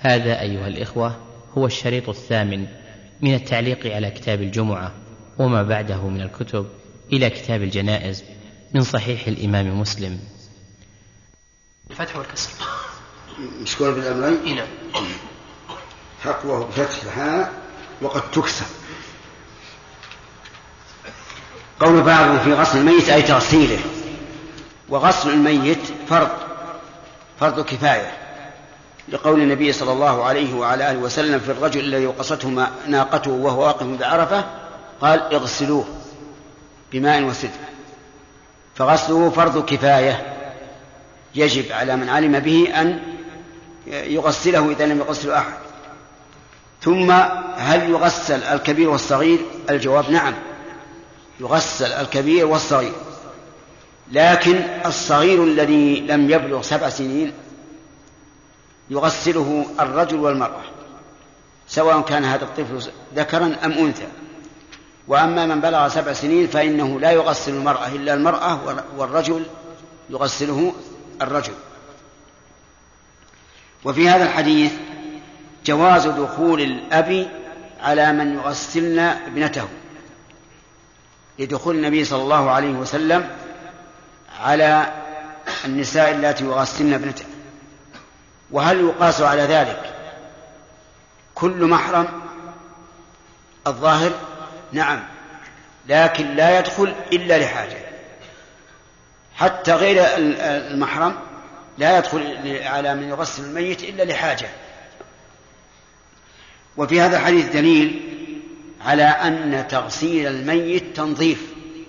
هذا أيها الإخوة هو الشريط الثامن من التعليق على كتاب الجمعة وما بعده من الكتب إلى كتاب الجنائز من صحيح الإمام مسلم. الفتح والكسر مشكور بالأمرين. نعم. حقوه بفتحها وقد تكسر. قول بعضهم في غسل الميت أي تغسيله، وغسل الميت فرض كفاية، لقول النبي صلى الله عليه وعلى آله وسلم في الرجل الذي وقصته ناقته وهو واقف بعرفة قال اغسلوه بماء وسدر، فغسله فرض كفاية يجب على من علم به أن يغسله إذا لم يغسل أحد. ثم هل يغسل الكبير والصغير؟ الجواب نعم، يغسل الكبير والصغير، لكن الصغير الذي لم يبلغ 7 سنين يغسله الرجل والمرأة سواء كان هذا الطفل ذكرا أم أنثى. وأما من بلغ 7 سنين فإنه لا يغسل المرأة إلا المرأة، والرجل يغسله الرجل. وفي هذا الحديث جواز دخول الأب على من يغسلن ابنته، لدخول النبي صلى الله عليه وسلم على النساء التي يغسلن ابنته. وهل يقاس على ذلك كل محرم؟ الظاهر نعم، لكن لا يدخل إلا لحاجة، حتى غير المحرم لا يدخل على من يغسل الميت إلا لحاجة. وفي هذا الحديث دليل على أن تغسيل الميت تنظيف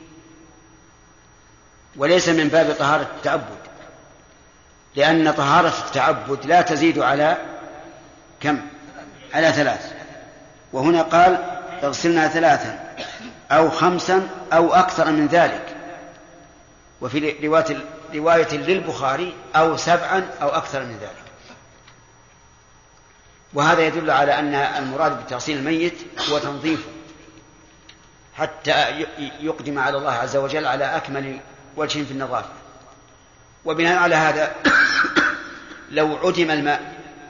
وليس من باب طهارة التعبد، لأن طهارة التعبد لا تزيد على كم؟ على 3، وهنا قال اغسلنا 3 أو 5 أو أكثر من ذلك. وفي رواية للبخاري أو 7 أو أكثر من ذلك. وهذا يدل على أن المراد بتغسيل الميت هو تنظيفه حتى يقدم على الله عز وجل على أكمل وجه في النظافة. وبناء على هذا لو عدم الماء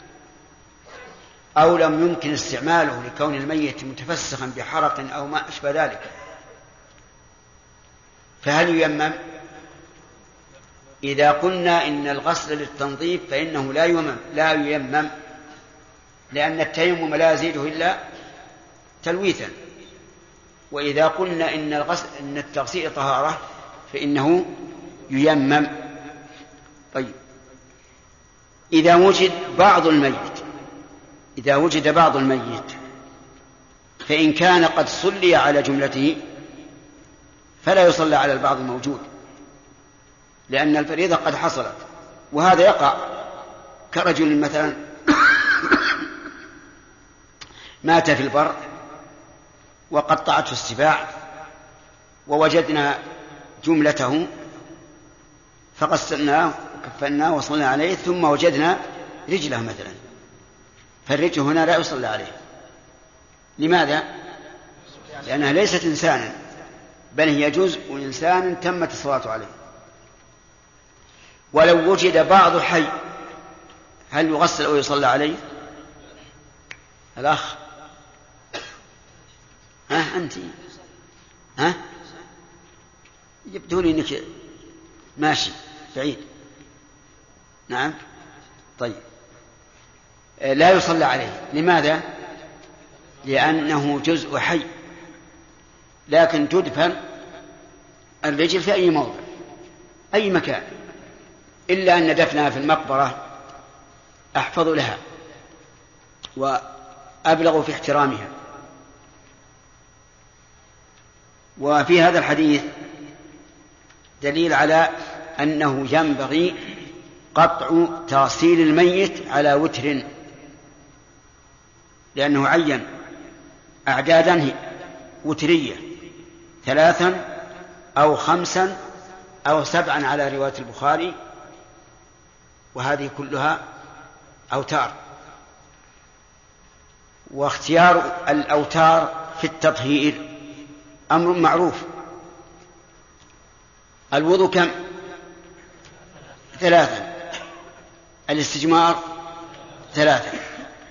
أو لم يمكن استعماله لكون الميت متفسخا بحرق أو ما أشبه ذلك، فهل ييمم؟ إذا قلنا إن الغسل للتنظيف فإنه لا ييمم، لأن التيمم لا يزيده إلا تلويثا. وإذا قلنا إن التغسيل طهارة فإنه ييمم. طيب، إذا وجد بعض الميت فإن كان قد صلي على جملته فلا يصلى على البعض الموجود، لأن الفريضة قد حصلت. وهذا يقع كرجل مثلا مات في البر وقطعته السباع ووجدنا جملته فغسلناه وكفناه وصلنا عليه، ثم وجدنا رجله مثلا، فالرجل هنا لا يصلى عليه. لماذا؟ لأنها ليست إنسانا، بل هي جزء إنسان تمت الصلاة عليه. ولو وجد بعض حي هل يغسل أو يصلى عليه؟ الأخ أنت يبدوني أنك ماشي بعيد. نعم. طيب، لا يصلى عليه. لماذا؟ لأنه جزء حي، لكن تدفن الرجل في أي موضع أي مكان، إلا أن دفنها في المقبرة أحفظ لها وأبلغ في احترامها. وفي هذا الحديث دليل على أنه ينبغي قطع تغسيل الميت على وتر، لأنه عين أعدادا وترية 3 أو 5 أو 7 على رواية البخاري، وهذه كلها أوتار. واختيار الأوتار في التطهير أمر معروف. الوضوء كم؟ 3، الاستجمار 3،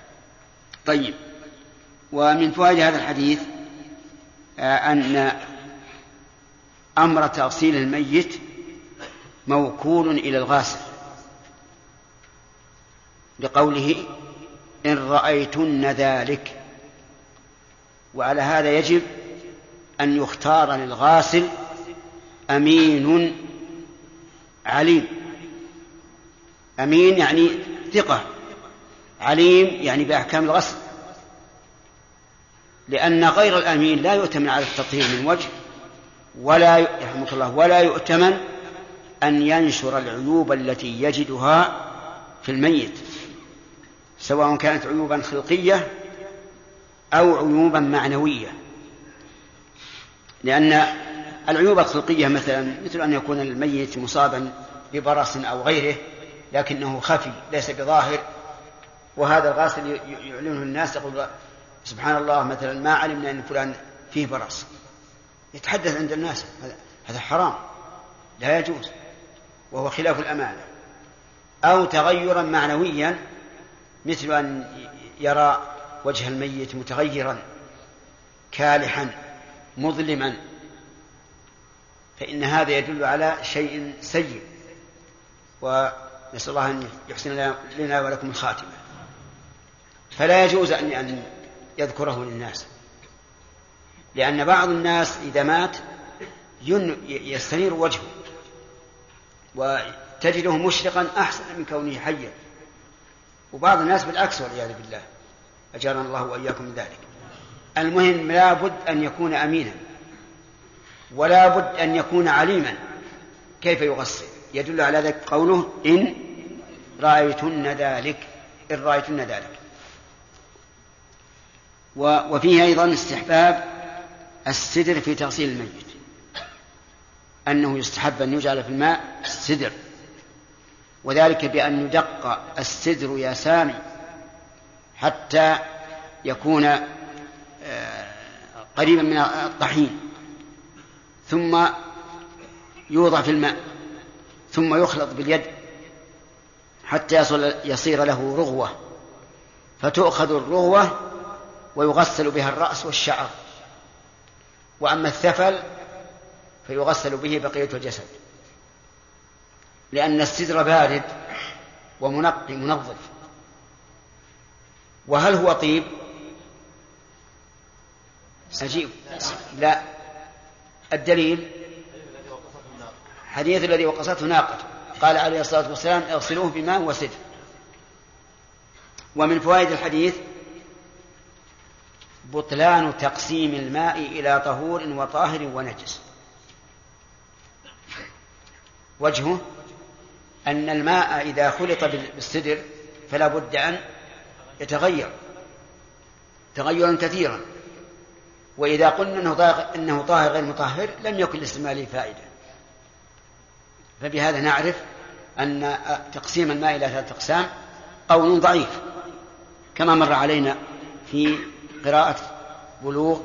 طيب، ومن فوائد هذا الحديث أن أمر تغسيل الميت موكول إلى الغاسل، لقوله إن رأيتن ذلك. وعلى هذا يجب أن يختار للغاسل أمين عليم. أمين يعني ثقة، عليم يعني بأحكام الغسل، لأن غير الأمين لا يؤتمن على التطهير من وجه، ولا يرحمك الله ولا يؤتمن أن ينشر العيوب التي يجدها في الميت، سواء كانت عيوبا خلقية أو عيوبا معنوية. لأن العيوب الخلقية مثل أن يكون الميت مصابا ببرص أو غيره لكنه خفي ليس بظاهر، وهذا الغاسل يعلنه الناس، يقول سبحان الله مثلا ما علمنا أن فلان فيه برص، يتحدث عند الناس، هذا حرام لا يجوز وهو خلاف الأمانة. أو تغيرا معنويا مثل أن يرى وجه الميت متغيرا كالحا مظلما، فإن هذا يدل على شيء سيء، ونسأل الله أن يحسن لنا ولكم الخاتمة. فلا يجوز أن يذكره للناس، لأن بعض الناس إذا مات يستنير وجهه وتجده مشرقا أحسن من كونه حيا، وبعض الناس بالعكس والعياذ بالله، أجارنا الله وإياكم من ذلك. المهم لا بد أن يكون أمينا، ولا بد أن يكون عليما كيف يغسل. يدل على ذلك قوله إن رأيتن ذلك، إن رأيتن ذلك. وفيه أيضا استحباب السدر في تغسيل الميت، أنه يستحب أن يجعل في الماء السدر، وذلك بأن يدق السدر يا سامي حتى يكون قريبا من الطحين، ثم يوضع في الماء، ثم يخلط باليد حتى يصير له رغوة، فتؤخذ الرغوة ويغسل بها الرأس والشعر، وأما الثفل فيغسل به بقية الجسد، لأن السدر بارد ومنقي منظف. وهل هو طيب؟ عجيب. لا، الدليل حديث الذي وقصته ناقته، قال عليه الصلاة والسلام اغسلوه بماء وسدر. ومن فوائد الحديث بطلان تقسيم الماء إلى طهور وطاهر ونجس. وجهه أن الماء إذا خلط بالسدر فلا بد أن يتغير تغيرا كثيرا، وإذا قلنا إنه طاهر غير مطهر لم يكن لاستعماله فائدة. فبهذا نعرف أن تقسيم الماء إلى 3 أقسام قول ضعيف، كما مر علينا في قراءة بلوغ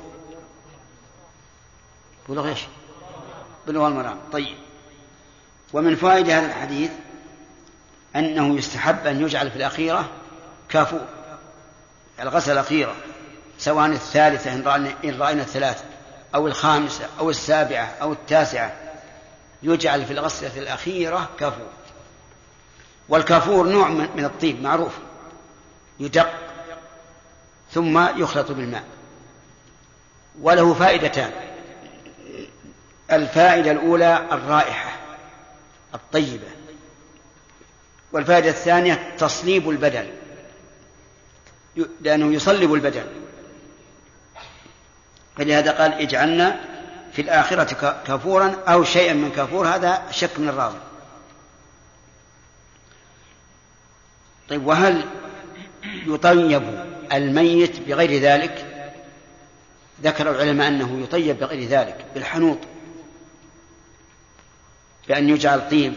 إيش؟ بلوغ المرام. طيب، ومن فوائد هذا الحديث أنه يستحب أن يجعل في الأخيرة كافور، الغسل الأخيرة، سواء الثالثة إن رأينا 3 أو 5 أو 7 أو 9، يجعل في الغسلة الأخيرة كافور. والكافور نوع من الطيب معروف، يدق ثم يخلط بالماء، وله فائدتان. الفائدة الأولى الرائحة الطيبة، والفائدة الثانية تصليب البدن، لأنه يصلب البدن، فلهذا قال اجعلنا في الآخرة كافورا أو شيئا من كافور، هذا شك من الراوي. طيب، وهل يطيب الميت بغير ذلك؟ ذكر العلماء أنه يطيب بغير ذلك بالحنوط، بأن يجعل طيب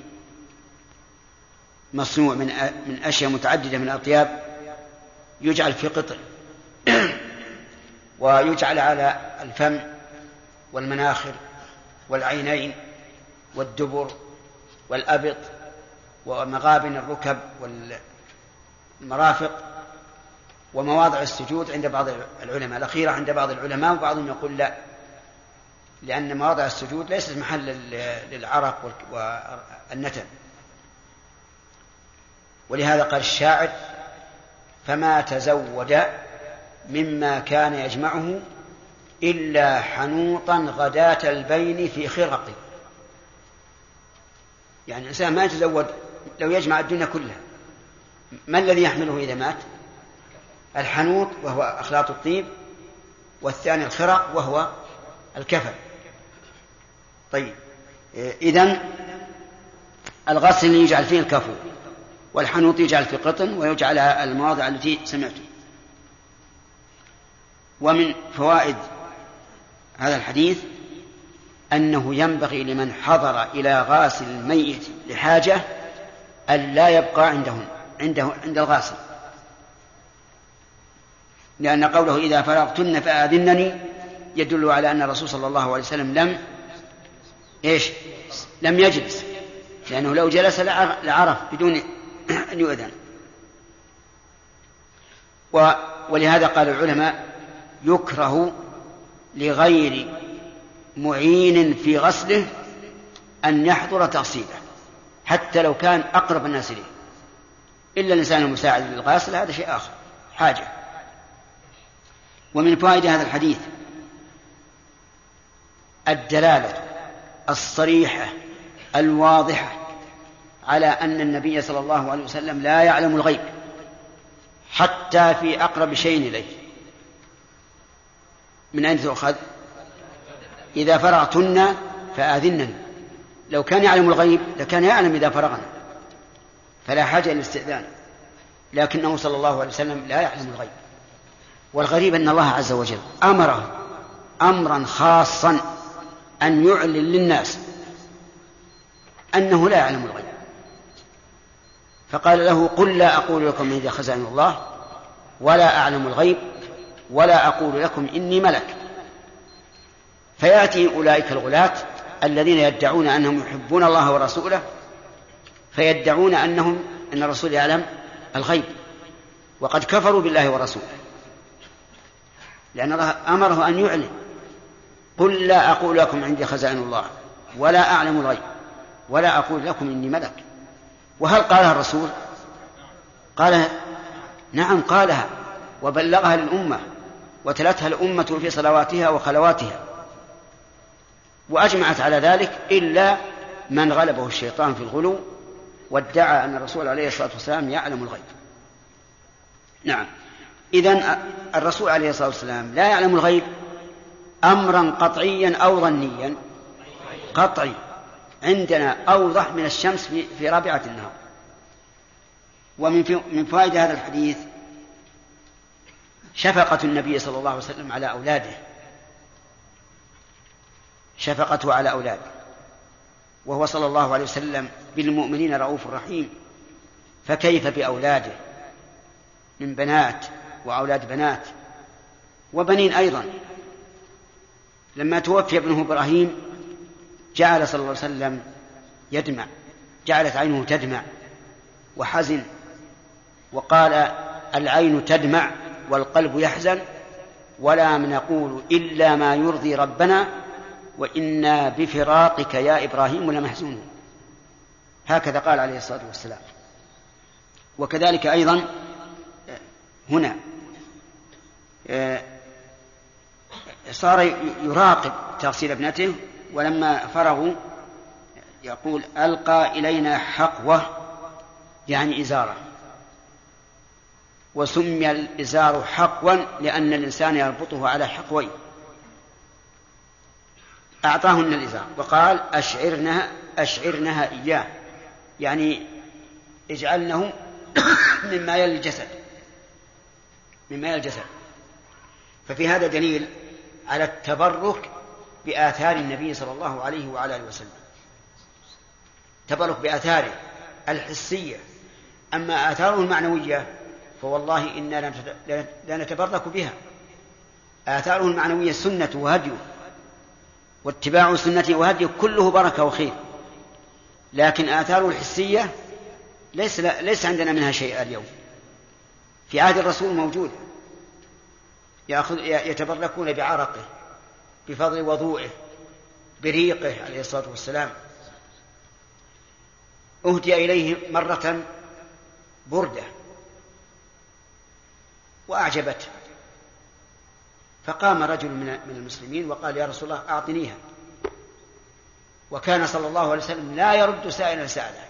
مصنوع من أشياء متعددة من الأطياب، يجعل في قطع ويجعل على الفم والمناخر والعينين والدبر والأبط ومغابن الركب والمرافق، ومواضع السجود عند بعض العلماء، الأخيرة عند بعض العلماء، وبعضهم يقول لا، لأن مواضع السجود ليست محل للعرق والنتن. ولهذا قال الشاعر: فما تزود مما كان يجمعه إلا حنوطا غداة البين في خرق. يعني الإنسان ما يتزود لو يجمع الدنيا كلها، ما الذي يحمله إذا مات؟ الحنوط وهو أخلاط الطيب، والثاني الخرق وهو الكفن. طيب، إذن الغسل يجعل فيه الكفو، والحنوط يجعل في قطن، ويجعل المواضع التي سمعتم. ومن فوائد هذا الحديث أنه ينبغي لمن حضر إلى غاسل الميت لحاجة أن لا يبقى عند الغاسل، لأن قوله إذا فرغتن فآذنني يدل على أن الرسول صلى الله عليه وسلم لم يجلس، لأنه لو جلس لعرف بدون أن يؤذن. ولهذا قال العلماء: يكره لغير معين في غسله أن يحضر تغسيله، حتى لو كان أقرب الناس إليه، إلا الإنسان المساعد للغاسل، هذا شيء آخر، حاجة. ومن فوائد هذا الحديث الدلالة الصريحة الواضحة على أن النبي صلى الله عليه وسلم لا يعلم الغيب حتى في أقرب شيء إليه. من أين تؤخذ؟ إذا فرغتن فآذنني. لو كان يعلم الغيب لكان يعلم إذا فرغنا، فلا حاجة للاستئذان، لكنه صلى الله عليه وسلم لا يعلم الغيب. والغريب أن الله عز وجل أمره أمرا خاصا أن يعلن للناس أنه لا يعلم الغيب، فقال له: قل لا أقول لكم عندي خزائن الله ولا أعلم الغيب ولا أقول لكم إني ملك. فيأتي أولئك الغلاة الذين يدعون أنهم يحبون الله ورسوله، فيدعون أن الرسول يعلم الغيب، وقد كفروا بالله ورسوله، لأن الله أمره أن يعلن: قل لا أقول لكم عندي خزائن الله ولا أعلم الغيب ولا أقول لكم إني ملك. وهل قالها الرسول؟ قال نعم، قالها وبلغها للأمة وتلتها الأمة في صلواتها وخلواتها، وأجمعت على ذلك إلا من غلبه الشيطان في الغلو وادعى أن الرسول عليه الصلاة والسلام يعلم الغيب. نعم، إذن الرسول عليه الصلاة والسلام لا يعلم الغيب أمرا قطعيا أو ظنيا؟ قطعي، عندنا أوضح من الشمس في رابعة النهار. ومن فوائد هذا الحديث شفقة النبي صلى الله عليه وسلم على أولاده، شفقته على أولاده، وهو صلى الله عليه وسلم بالمؤمنين رؤوف رحيم، فكيف بأولاده من بنات وأولاد بنات وبنين أيضا. لما توفي ابنه إبراهيم جعل صلى الله عليه وسلم يدمع، جعلت عينه تدمع وحزن، وقال: العين تدمع والقلب يحزن ولا نقول إلا ما يرضي ربنا وإنا بفراقك يا إبراهيم لمحزونون. هكذا قال عليه الصلاة والسلام. وكذلك أيضا هنا صار يراقب تغسيل ابنته، ولما فرغوا يقول: ألقى إلينا حقوة، يعني إزارة، وسمي الإزار حقوا لأن الإنسان يربطه على حقوين. أعطاهن الإزار وقال: أشعرنها إياه، يعني اجعلنه مما يلي الجسد. ففي هذا دليل على التبرك بآثار النبي صلى الله عليه وعلى آله وسلم، تبرك بآثاره الحسية. أما آثاره المعنوية فوالله إنا لا نتبرك بها. آثاره المعنوية سنة وهديه، واتباع سنته وهديه كله بركة وخير، لكن آثاره الحسية ليس عندنا منها شيء اليوم. في عهد الرسول موجودة، يتبركون بعرقه، بفضل وضوئه، بريقه عليه الصلاة والسلام. أهدي إليه مرة بردة وأعجبته، فقام رجل من المسلمين وقال: يا رسول الله أعطنيها. وكان صلى الله عليه وسلم لا يرد سائلا سأله،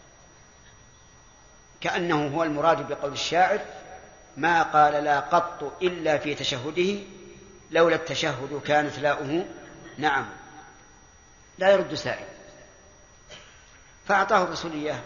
كأنه هو المراد بقول الشاعر: ما قال لا قط إلا في تشهده، لولا التشهد كانت لاؤه نعم. لا يرد سائل، فأعطاه الرسول إياه.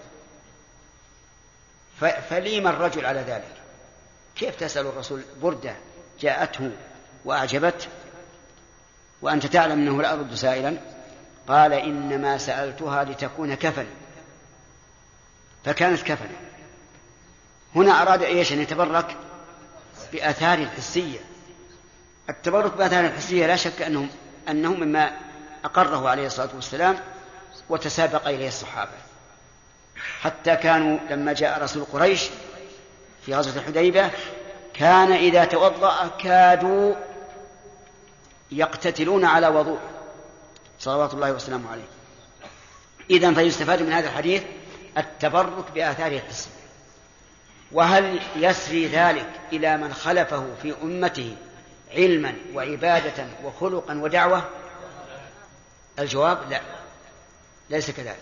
فليم الرجل على ذلك؟ كيف تسأل الرسول بردة جاءته وأعجبته وأنت تعلم أنه لا أرد سائلا؟ قال: إنما سألتها لتكون كفنا، فكانت كفنا. هنا أراد إيش؟ أن يتبرك بآثار الحسية. التبرك بآثار الحسية لا شك أنه مما أقره عليه الصلاة والسلام وتسابق إليه الصحابة، حتى كانوا لما جاء رسول قريش في غزوة الحديبية كان إذا توضأ كادوا يقتتلون على وضوء صلوات الله وسلامه عليه. إذن فيستفاد من هذا الحديث التبرك بآثاره الحسية. وهل يسري ذلك إلى من خلفه في أمته علما وعبادة وخلقا ودعوة؟ الجواب: لا، ليس كذلك.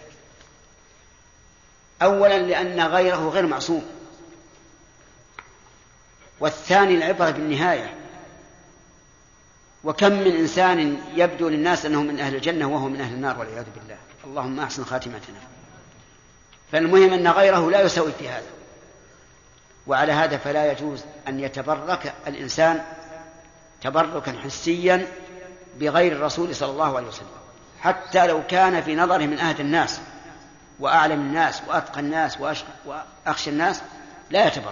أولا لأن غيره غير معصوم، والثاني العبرة بالنهاية. وكم من إنسان يبدو للناس أنه من أهل الجنة وهو من أهل النار والعياذ بالله، اللهم أحسن خاتمتنا. فالمهم أن غيره لا يسوي في هذا، وعلى هذا فلا يجوز أن يتبرك الإنسان تبركا حسيا بغير الرسول صلى الله عليه وسلم، حتى لو كان في نظره من أهدى الناس وأعلم الناس وأتقى الناس وأخشى الناس، لا يتبرك.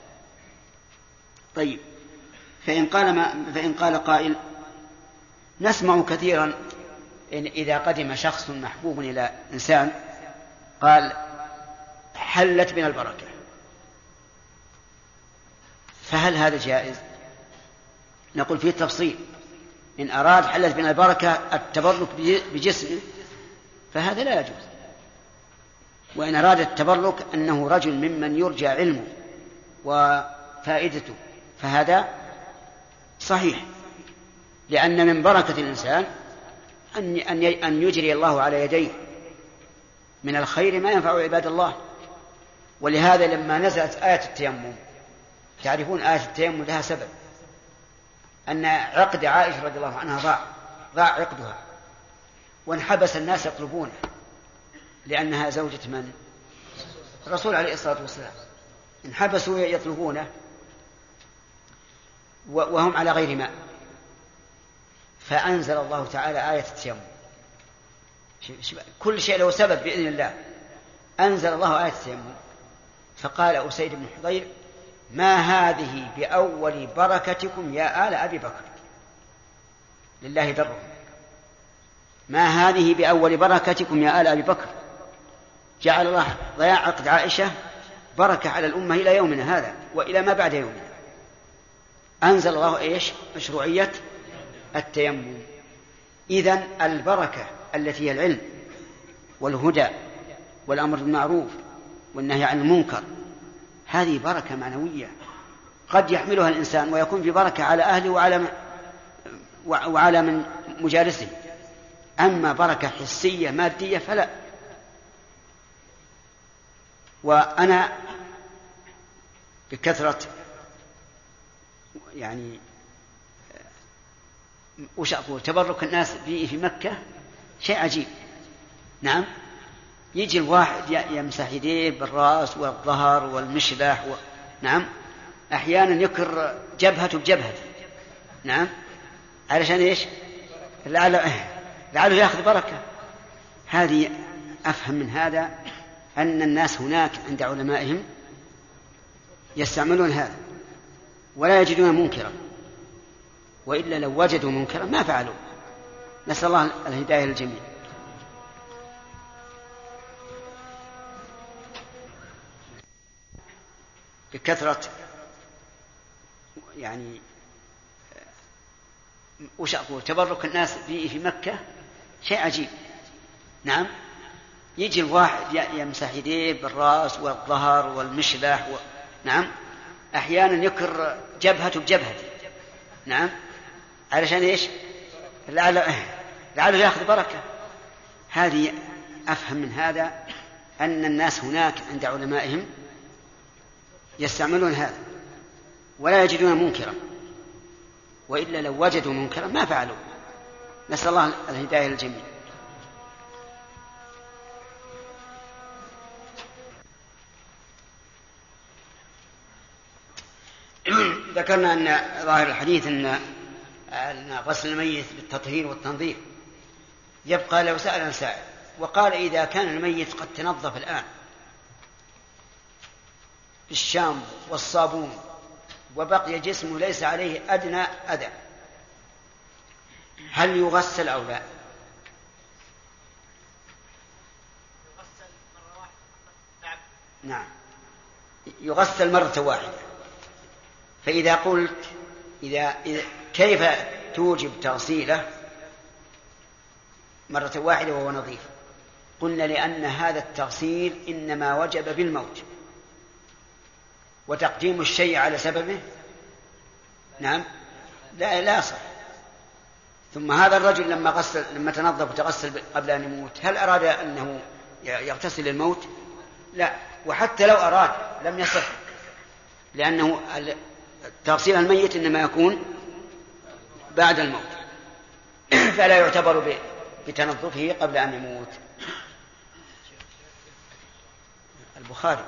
طيب، فإن قال قائل: نسمع كثيرا إن إذا قدم شخص محبوب إلى إنسان قال: حلت بنا البركة، فهل هذا جائز؟ نقول فيه تفصيل. إن أراد حلت بنا البركة التبرك بجسمه فهذا لا يجوز، وإن أراد التبرك أنه رجل ممن يرجى علمه وفائدته فهذا صحيح، لأن من بركة الإنسان أن يجري الله على يديه من الخير ما ينفع عباد الله. ولهذا لما نزلت آية التيمم، تعرفون آية التيمم لها سبب، أن عقد عائشة رضي الله عنها ضاع عقدها، وانحبس الناس يطلبونه، لأنها زوجة من؟ الرسول عليه الصلاة والسلام. انحبسوا يطلبونه وهم على غير ماء، فأنزل الله تعالى آية التيمم. كل شيء له سبب بإذن الله. أنزل الله آية التيمم، فقال أسيد بن حضير: ما هذه بأول بركتكم يا آل أبي بكر، لله درهم، ما هذه بأول بركتكم يا آل أبي بكر. جعل الله ضياع عقد عائشة بركة على الأمة إلى يومنا هذا وإلى ما بعد يومنا. أنزل الله إيش؟ مشروعية التيمم. إذن البركة التي هي العلم والهدى والأمر بالمعروف والنهي عن المنكر، هذه بركة معنوية قد يحملها الإنسان ويكون في بركة على أهله وعلى من مجالسه. أما بركة حسية مادية فلا. وأنا بكثرة يعني وش أقول تبرك الناس في مكة شيء عجيب. نعم، يجي الواحد يمسح يديه بالرأس والظهر والمشلح نعم، أحيانا يكر جبهته بجبهته، نعم، علشان إيش؟ لعله يأخذ بركة. هذه أفهم من هذا أن الناس هناك عند علمائهم يستعملون هذا ولا يجدون منكرا، وإلا لو وجدوا منكرا ما فعلوا. نسأل الله الهداية للجميع. بكثرة يعني وش أقول، تبرك الناس في مكة شيء عجيب. نعم، يجي الواحد يمسح يديه بالرأس والظهر والمشلح نعم، أحيانا يكر جبهته بجبهته. نعم، علشان إيش؟ لعله يأخذ بركة. هذه أفهم من هذا أن الناس هناك عند علمائهم يستعملون هذا ولا يجدون منكرا، وإلا لو وجدوا منكرا ما فعلوا. نسأل الله الهداية للجميع. ذكرنا أن ظاهر الحديث أن غسل الميت بالتطهير والتنظيف. يبقى لو سأل سائل وقال إذا كان الميت قد تنظف الآن بالشامبو والصابون وبقي جسمه ليس عليه أدنى أذى، هل يغسل أو لا؟ نعم، يغسل مرة واحدة. فإذا قلت كيف توجب تغسيله مرة واحدة وهو نظيف؟ قلنا لأن هذا التغسيل إنما وجب بالموت، وتقديم الشيء على سببه نعم لا صح. ثم هذا الرجل لما تنظف وتغسل قبل أن يموت، هل أراد أنه يغتسل الموت؟ لا، وحتى لو أراد لم يصح، لأنه تغسيل الميت إنما يكون بعد الموت، فلا يعتبر بتنظفه قبل أن يموت. البخاري.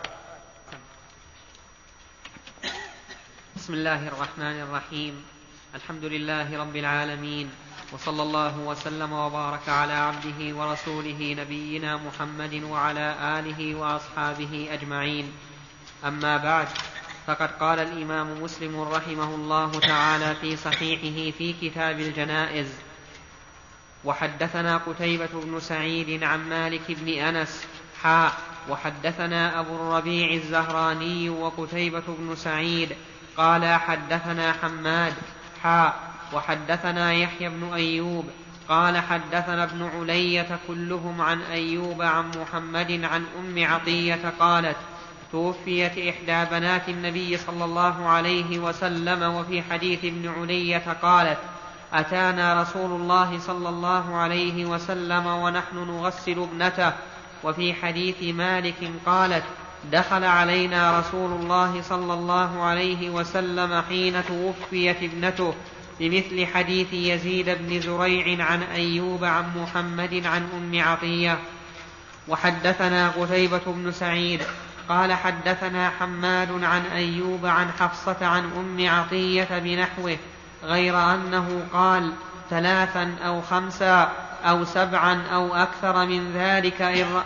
بسم الله الرحمن الرحيم. الحمد لله رب العالمين، وصلى الله وسلم وبارك على عبده ورسوله نبينا محمد وعلى آله وأصحابه أجمعين. أما بعد، فقد قال الإمام مسلم رحمه الله تعالى في صحيحه في كتاب الجنائز: وحدثنا قتيبة بن سعيد عن مالك بن أنس وحدثنا أبو الربيع الزهراني وقتيبة بن سعيد قال حدثنا حماد وحدثنا يحيى بن أيوب قال حدثنا ابن علية كلهم عن أيوب عن محمد عن أم عطية قالت: توفيت إحدى بنات النبي صلى الله عليه وسلم. وفي حديث ابن علية قالت: أتانا رسول الله صلى الله عليه وسلم ونحن نغسل ابنته. وفي حديث مالك قالت: دخل علينا رسول الله صلى الله عليه وسلم حين توفيت ابنته، بمثل حديث يزيد بن زريع عن أيوب عن محمد عن أم عطية. وحدثنا قتيبة بن سعيد قال حدثنا حماد عن أيوب عن حفصة عن أم عطية بنحوه، غير أنه قال 3 أو 5 أو 7 أو أكثر من ذلك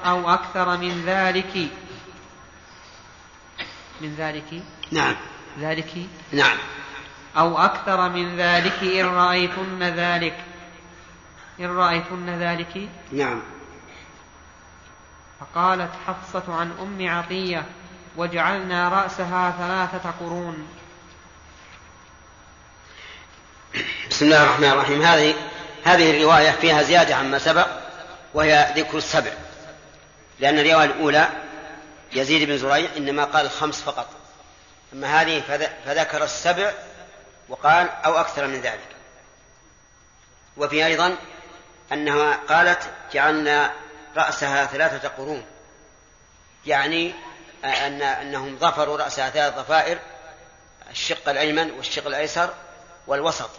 نعم ذلك نعم أو أكثر من ذلك إن رأيتن ذلك نعم. فقالت حفصة عن أم عطية: وجعلنا رأسها 3 قرون. بسم الله الرحمن الرحيم. هذه الرواية فيها زيادة عما سبق، وهي ذكر 7، لأن الرواية الأولى يزيد بن زريع إنما قال 5 فقط، أما هذه فذكر 7 وقال أو أكثر من ذلك. وفي أيضا أنها قالت: جعلنا رأسها 3 قرون، يعني أنهم ظفروا رأسها 3 ضفائر، الشق الأيمن والشق الأيسر والوسط،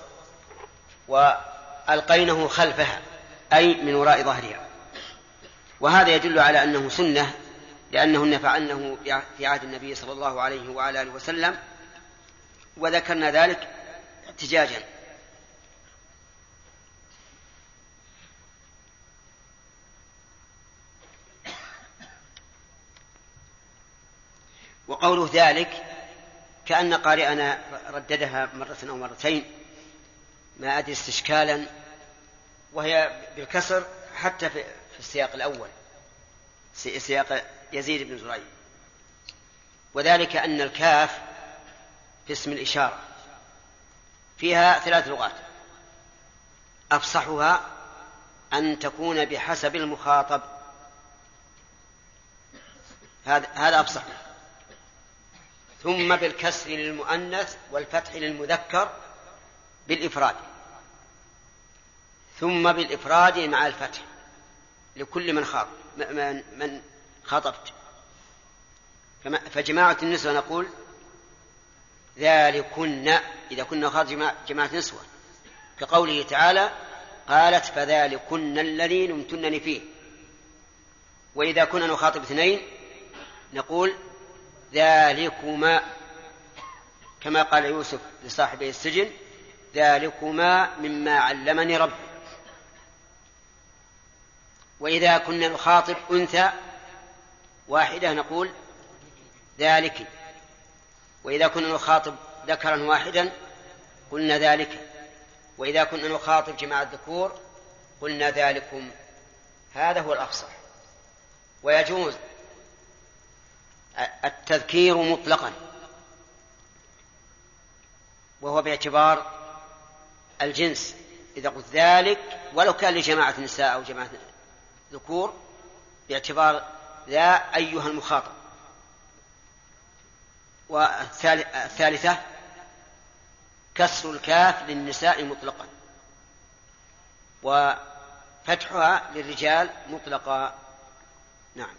وألقينه خلفها أي من وراء ظهرها. وهذا يدل على أنه سنة، لأنهن فعلنه في عهد النبي صلى الله عليه وعلى آله وسلم، وذكرنا ذلك احتجاجا. وقوله ذلك كأن قارئنا رددها مرة أو مرتين، ما أدري استشكالا، وهي بالكسر حتى في السياق الأول، سياق يزيد بن زريع، وذلك أن الكاف في اسم الإشارة فيها 3 لغات، أفصحها أن تكون بحسب المخاطب، هذا أفصح. ثم بالكسر للمؤنث والفتح للمذكر بالإفراد، ثم بالإفراد مع الفتح لكل من خاطبت. فجماعة النسوة نقول ذلكن إذا كنا خاطب جماعة نسوة، كقوله تعالى قالت فذلكن الذي لمتنني فيه. وإذا كنا نخاطب 2 نقول ذلكما، كما قال يوسف لصاحبه السجن ذلكما مما علمني ربي. وإذا كنا نخاطب أنثى واحدة نقول ذلك، وإذا كنا نخاطب ذكرا واحدا قلنا ذلك، وإذا كنا نخاطب جماعة الذكور قلنا ذلكم. هذا هو الأفصح. ويجوز التذكير مطلقا، وهو باعتبار الجنس. إذا قلت ذلك ولو كان لجماعة نساء أو جماعة ذكور باعتبار ذا أيها المخاطب. والثالثة كسر الكاف للنساء مطلقا، وفتحها للرجال مطلقا. نعم.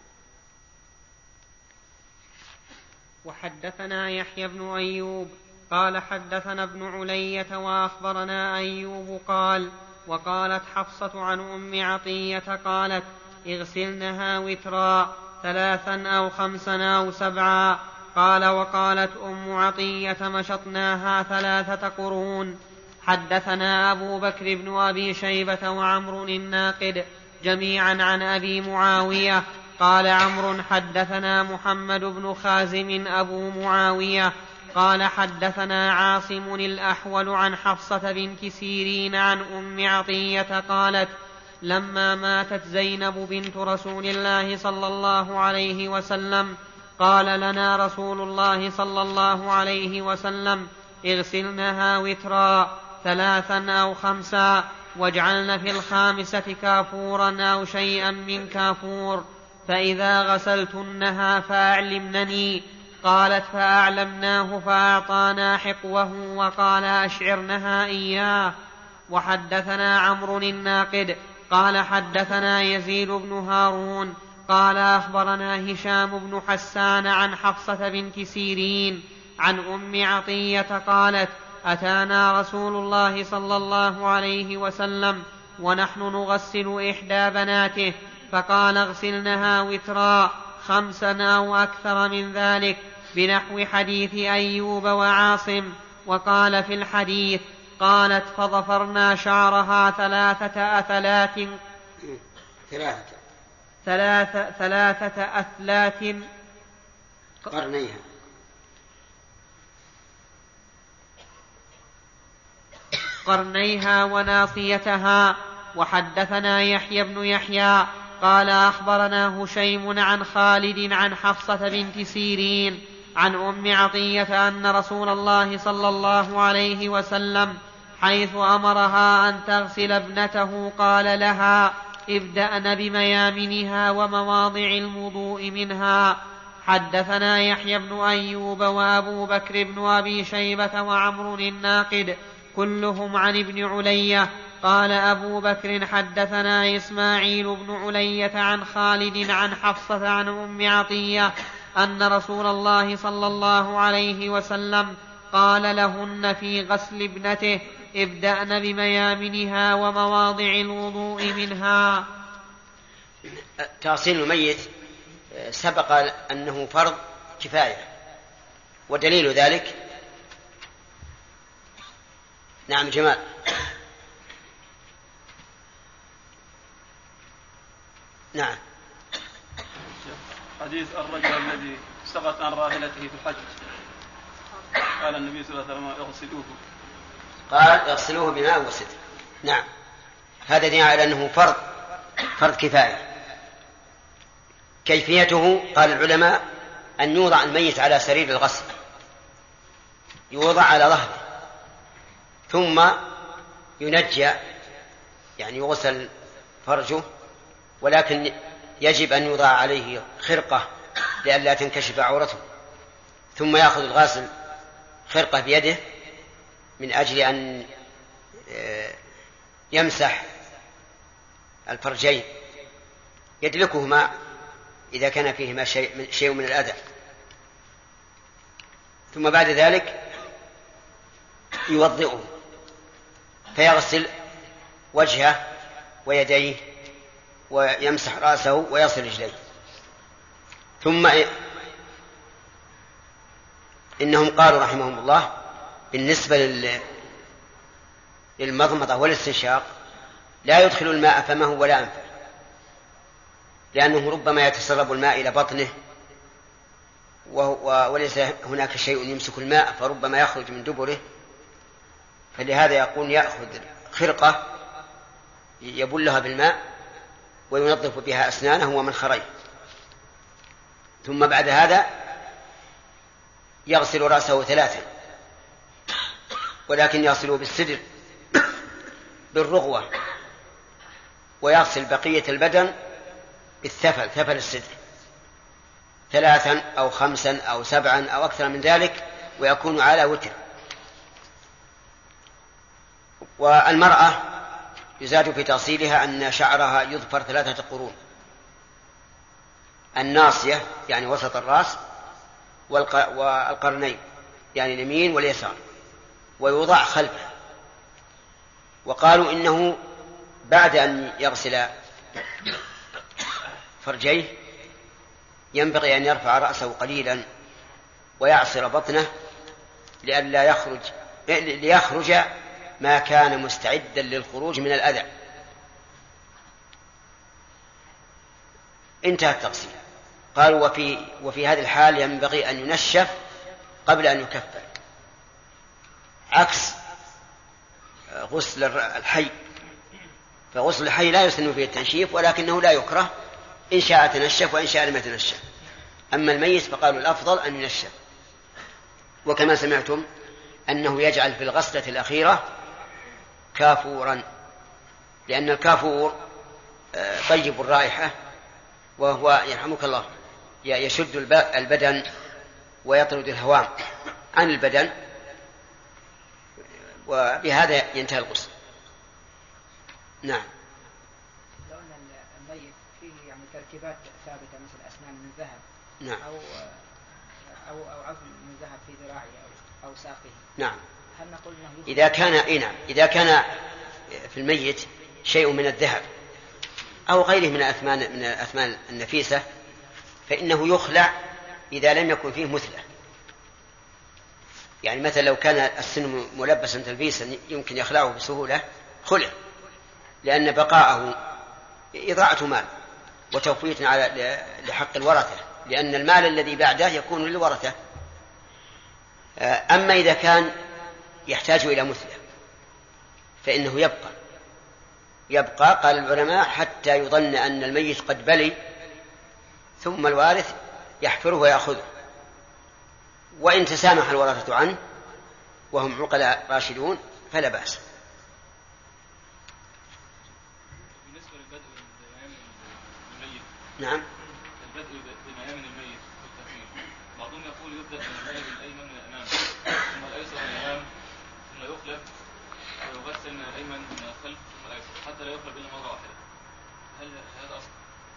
وحدثنا يحيى بن أيوب قال حدثنا ابن علية وأخبرنا أيوب قال وقالت حفصة عن أم عطية قالت اغسلنها وترا 3 أو 5 أو 7. قال وقالت أم عطية مشطناها 3 قرون. حدثنا أبو بكر بن أبي شيبة وعمر الناقد جميعا عن أبي معاوية قال عمرو حدثنا محمد بن خازم أبو معاوية قال حدثنا عاصم الأحول عن حفصة بنت سيرين عن أم عطية قالت لما ماتت زينب بنت رسول الله صلى الله عليه وسلم قال لنا رسول الله صلى الله عليه وسلم اغسلنها وترا 3 أو 5 واجعلن في 5 كافورا أو شيئا من كافور، فإذا غسلتنها فأعلمنني. قالت فأعلمناه فأعطانا حقوه وقال أشعرنها إياه. وحدثنا عمرو الناقد قال حدثنا يزيد بن هارون قال أخبرنا هشام بن حسان عن حفصة بنت سيرين عن أم عطية قالت أتانا رسول الله صلى الله عليه وسلم ونحن نغسل إحدى بناته فقال اغسلنها وترا 5 أو أكثر من ذلك بنحو حديث أيوب وعاصم. وقال في الحديث قالت فضفرنا شعرها 3 أثلات قرنيها وناصيتها. وحدثنا يحيى بن يحيى قال أخبرنا هشيم عن خالد عن حفصة بنت سيرين عن أم عطية أن رسول الله صلى الله عليه وسلم حيث أمرها أن تغسل ابنته قال لها ابدأن بميامنها ومواضع الوضوء منها. حدثنا يحيى بن أيوب وأبو بكر بن أبي شيبة وعمر الناقد كلهم عن ابن علية. قال أبو بكر حدثنا إسماعيل بن علية عن خالد عن حفصة عن أم عطية أن رسول الله صلى الله عليه وسلم قال لهن في غسل ابنته ابدأن بميامنها ومواضع الوضوء منها. تغسيل الميت سبق أنه فرض كفاية، ودليل ذلك نعم جمال نعم حديث الرجل الذي سقط عن راحلته في الحج قال النبي صلى الله عليه وسلم اغسلوه، قال اغسلوه بماء وسدر. نعم هذا دليل على أنه فرض كفاية. كيفيته قال العلماء أن يوضع الميت على سرير الغسل، يوضع على ظهره ثم ينجى يعني يغسل فرجه، ولكن يجب أن يوضع عليه خرقة لئلا تنكشف عورته، ثم يأخذ الغاسل خرقة بيده من أجل أن يمسح الفرجين يدلكهما إذا كان فيهما شيء من الأذى. ثم بعد ذلك يوضئه فيغسل وجهه ويديه ويمسح رأسه ويصل رجليه. ثم إنهم قالوا رحمهم الله بالنسبة للمضمضة والاستنشاق لا يدخل الماء فمه ولا أنفه، لأنه ربما يتسرب الماء إلى بطنه وليس هناك شيء يمسك الماء، فربما يخرج من دبره، فلهذا يقول يأخذ خرقة يبلها بالماء وينظف بها أسنانه ومنخريه، ثم بعد هذا يغسل رأسه 3، ولكن يغسله بالسدر بالرغوة، ويغسل بقية البدن بالثفل، ثفل السدر 3 أو 5 أو 7 أو أكثر من ذلك، ويكون على وتر. والمرأة يزاد في تغسيلها أن شعرها يظفر 3 قرون: الناصية يعني وسط الرأس، والقرنين يعني اليمين واليسار، ويوضع خلفه. وقالوا إنه بعد أن يغسل فرجيه ينبغي أن يرفع رأسه قليلا ويعصر بطنه ليخرج ما كان مستعدا للخروج من الأذى. انتهى التغسيل. قالوا وفي هذه الحال ينبغي أن ينشف قبل أن يكفر، عكس غسل الحي، فغسل الحي لا يسن فيه التنشيف، ولكنه لا يكره إن شاء تنشف وإن شاء لم يتنشف. أما الميت فقالوا الأفضل أن ينشف. وكما سمعتم أنه يجعل في الغسلة الأخيرة كافورا، لأن الكافور طيب الرائحة، وهو يرحمك الله يشد البدن ويطرد الهوام عن البدن، وبهذا ينتهي الغسل. نعم. لو أن الميت فيه يعني تركيبات ثابتة مثل أسنان من ذهب، نعم، أو عظم من ذهب في ذراعه أو ساقه، نعم، هل نقول أنه إذا كان في الميت شيء من الذهب أو غيره من الأثمان النفيسة فإنه يخلع إذا لم يكن فيه مثلة. يعني مثلا لو كان السن ملبسا تلبيسا يمكن يخلعه بسهولة، خلع، لأن بقاءه إضاعة مال وتوفيت لحق الورثة، لأن المال الذي بعده يكون للورثة. أما إذا كان يحتاج إلى مثلة فإنه يبقى قال العلماء حتى يظن أن الميت قد بلي، ثم الوارث يحفره ويأخذه، وإن تسامح الورثة عنه وهم عقلاء راشدون فلا بأس. بالنسبة للبدء بميامن الميت، نعم، البدء بميامن الميت في التكفير، بعضهم يقول يبدأ من الميامن الأيمن من الأمام، ثم الأيسر من الأمام، ثم يخلف ويغسل من الأيمن من الخلف ثم الأيسر حتى لا يخلف إلا مرة واحدة. هل هذا أصل؟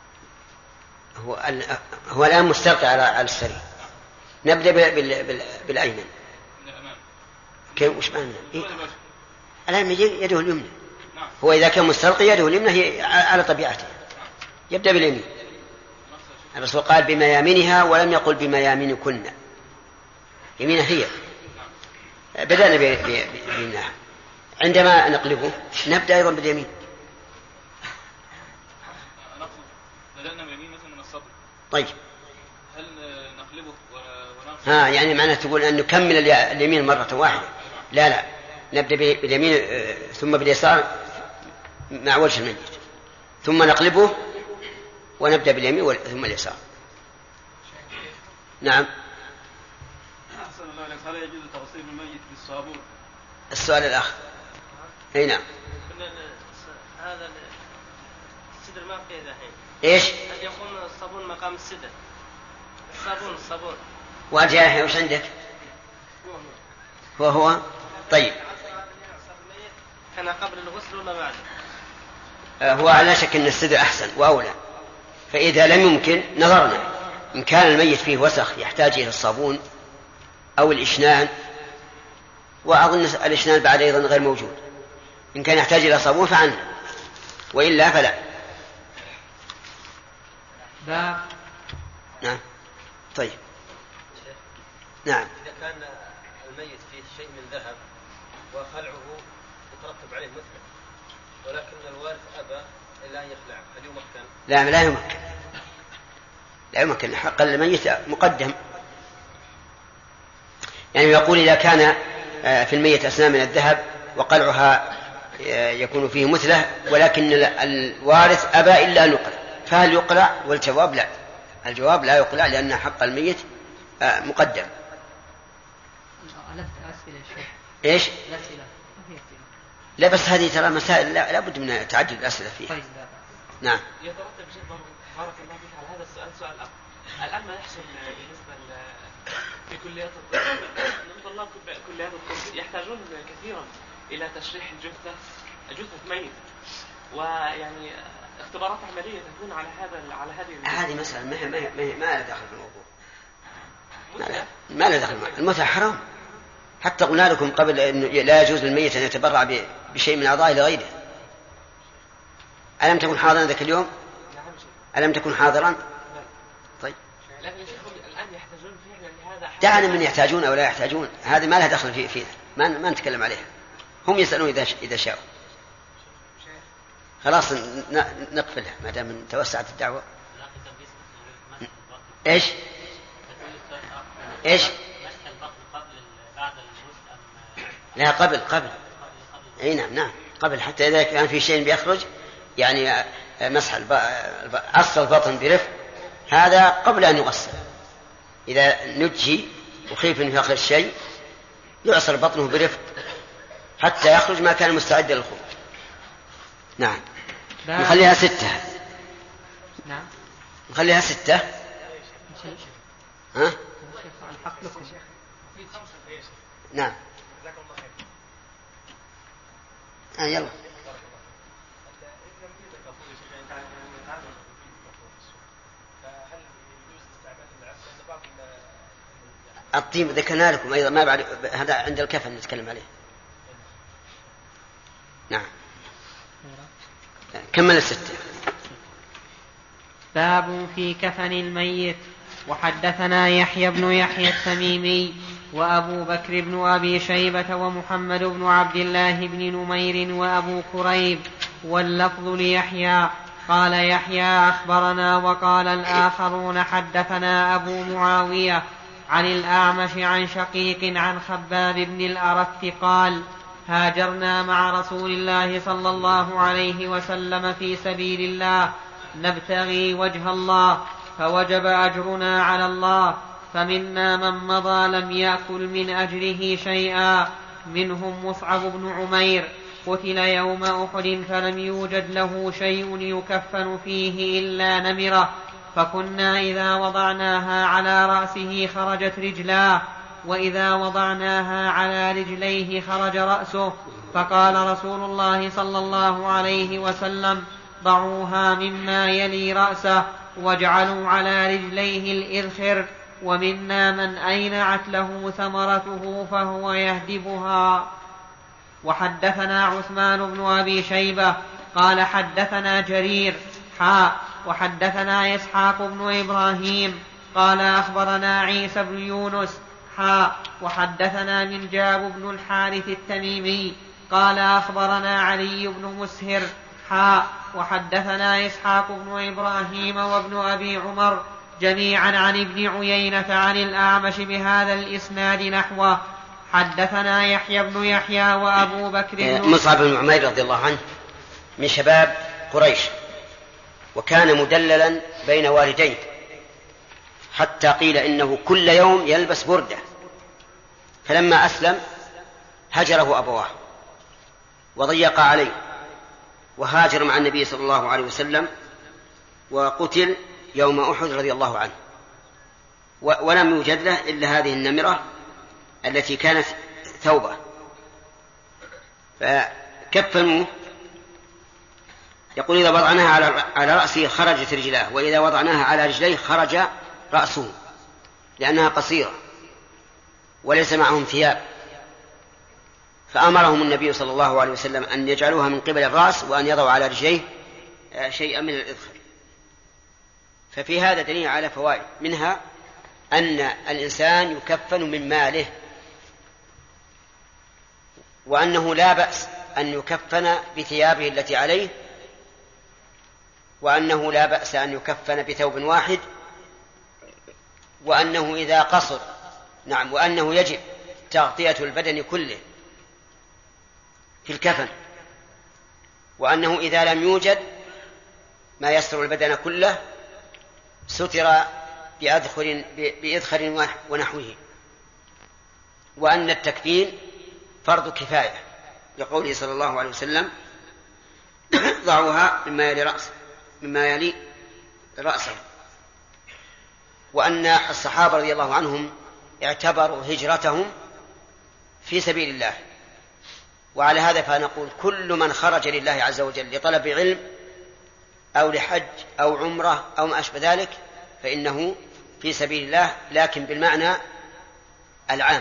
هو الآن مستلقي على السرير. نبدأ بالأيمن من الأمام. كيف وش معنى؟ الآن يده اليمنى. هو إذا كان مستلقي يده اليمنى هي على طبيعته، يبدأ باليمين. الرسول قال بميامنها ولم يقل بميامنكن، يمينها هي. بدأنا بيمينها، عندما نقلبه نبدأ أيضا باليمين. بدأنا باليمين مثل من الصدر. طيب، هل نقلبه ونغسل؟ يعني معناه تقول أن نكمل اليمين مرة واحدة؟ لا، نبدأ باليمين ثم باليسار مع وجه الميت، ثم نقلبه ونبدأ باليمين ثم اليسار. نعم. أحسن الله لك. هل يجوز تغسيل الميت بالصابون السؤال الآخر. أي نعم. هذا السدر ما فيه الحين. إيش؟ قد يكون الصابون مقام السدر. الصابون. واجهه وش عندك؟ هو طيب. كان قبل الغسل ولا بعد؟ هو على شك أن السدر أحسن وأولى، فإذا لم يمكن نظرنا إن كان الميت فيه وسخ يحتاج إلى الصابون أو الإشنان، وأظن الإشنان بعد أيضا غير موجود، إن كان يحتاج إلى صابون فعنه، وإلا فلا. نعم. طيب. نعم. إذا كان الميت فيه شيء من ذهب وخلعه يترتب عليه مثله، ولكن الوارث أبى إلا أن يخلع، هل يمكن؟ لا يمكن، حق الميت مقدم. يعني يقول إذا كان في الميت أسنان من الذهب وقلعها يكون فيه مثله، ولكن الوارث أبى إلا أن يقلع، فهل يقلع؟ والجواب لا، الجواب لا يقلع، لأن حق الميت مقدم. إيش؟ لا بس هذه ترى مسائل لا بد من تعدد الأسئلة فيها. نعم. يترتب شيء بارك الله فيك على هذا السؤال سؤال الآن ما يحصل بالنسبة في كليات الطب، طلاب كليات الطب يحتاجون كثيرا إلى تشريح جثة ميت، ويعني اختبارات عملية تكون على هذه مسألة ما لا دخل في الموضوع. ما لا دخل. المتعة حرام، حتى قلنا لكم قبل أن لا يجوز للميت أن يتبرع بشيء من أعضائه لغيره. ألم تكن حاضرا ذاك اليوم؟ ألم تكن حاضرا؟ طيب. لكن الآن يحتاجون فعلا لهذا. دعنا من يحتاجون أو لا يحتاجون، هذه ما لها دخل فيها، ما نتكلم عليها. هم يسألون إذا شاءوا. خلاص نقفلها ما دام توسعت الدعوة. إيش؟ لا قبل. أي نعم قبل، حتى إذا كان في شيء بيخرج يعني مسح عصر البطن برفق، هذا قبل أن يغسل. إذا نجي وخيف أن يخرج شيء يعصر بطنه برفق حتى يخرج ما كان مستعد للخروج. نعم. نخليها 6. نعم. نخليها 6. ها؟ نعم. يلا. الطيب ذكرنا لكم أيضا، ما بعد هذا عند الكفن نتكلم عليه. نعم. كمل 6. باب في كفن الميت. وحدثنا يحيى بن يحيى التميمي وأبو بكر بن أبي شيبة ومحمد بن عبد الله بن نمير وأبو كريب، واللفظ ليحيى. قال يحيى أخبرنا، وقال الآخرون حدثنا أبو معاوية عن الأعمش عن شقيق عن خباب بن الأرت قال: هاجرنا مع رسول الله صلى الله عليه وسلم في سبيل الله نبتغي وجه الله، فوجب أجرنا على الله، فمنا من مضى لم يأكل من أجره شيئا، منهم مصعب بن عمير قتل يوم أحد فلم يوجد له شيء يكفن فيه إلا نمرة، فكنا إذا وضعناها على رأسه خرجت رجلاه، وإذا وضعناها على رجليه خرج رأسه، فقال رسول الله صلى الله عليه وسلم: ضعوها مما يلي رأسه واجعلوا على رجليه الإذخر، ومنا من أينعت له ثمرته فهو يهدبها. وحدثنا عثمان بن أبي شيبة قال حدثنا جرير وحدثنا إسحاق بن إبراهيم قال أخبرنا عيسى بن يونس وحدثنا منجاب بن الحارث التميمي قال أخبرنا علي بن مسهر وحدثنا إسحاق بن إبراهيم وابن أبي عمر جميعا عن ابن عيينة عن الأعمش بهذا الإسناد نحوه. حدثنا يحيى بن يحيى وأبو بكر مصعب بن عمير رضي الله عنه من شباب قريش، وكان مدللا بين والديه، حتى قيل إنه كل يوم يلبس بردة، فلما أسلم هجره أبواه وضيق عليه، وهاجر مع النبي صلى الله عليه وسلم وقتل يوم أحد رضي الله عنه، ولم يوجد له إلا هذه النمرة التي كانت ثوبة، فكفنوه. يقول إذا وضعناها على رأسه خرجت رجلاه، وإذا وضعناها على رجليه خرج رأسه، لأنها قصيرة وليس معهم ثياب، فأمرهم النبي صلى الله عليه وسلم أن يجعلوها من قبل الرأس وأن يضعوا على رجليه شيئا من الإذخر. ففي هذا دليل على فوائد، منها أن الإنسان يكفن من ماله، وأنه لا بأس أن يكفن بثيابه التي عليه، وأنه لا بأس أن يكفن بثوب واحد، وأنه إذا قصر وأنه يجب تغطية البدن كله في الكفن، وأنه إذا لم يوجد ما يستر البدن كله ستر بإذخر ونحوه، وأن التكفين فرض كفاية لقوله صلى الله عليه وسلم ضعوها مما يلي رأسه، وأن الصحابة رضي الله عنهم اعتبروا هجرتهم في سبيل الله. وعلى هذا فنقول كل من خرج لله عز وجل لطلب علم أو لحج أو عمرة أو ما أشبه ذلك فإنه في سبيل الله، لكن بالمعنى العام.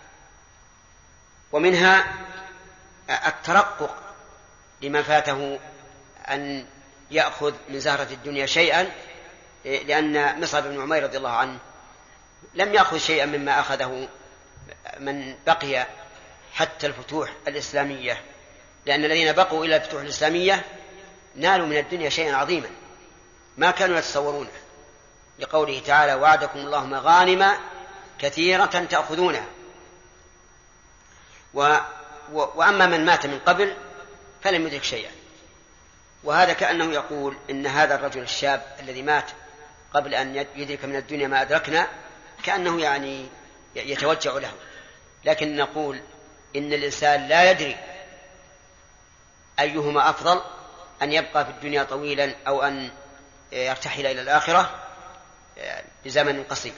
ومنها الترقق لمن فاته أن يأخذ من زهرة الدنيا شيئا، لأن مصعب بن عمير رضي الله عنه لم يأخذ شيئا مما أخذه من بقي حتى الفتوح الإسلامية، لأن الذين بقوا إلى الفتوح الإسلامية نالوا من الدنيا شيئا عظيما ما كانوا يتصورونه، لقوله تعالى وعدكم الله مغانم كثيرة تأخذونها. وأما من مات من قبل فلم يدرك شيئا، وهذا كأنه يقول إن هذا الرجل الشاب الذي مات قبل أن يدرك من الدنيا ما أدركنا كأنه يعني يتوجع له، لكن نقول إن الإنسان لا يدري أيهما أفضل، أن يبقى في الدنيا طويلا أو أن يرتحل إلى الآخرة بزمن قصير.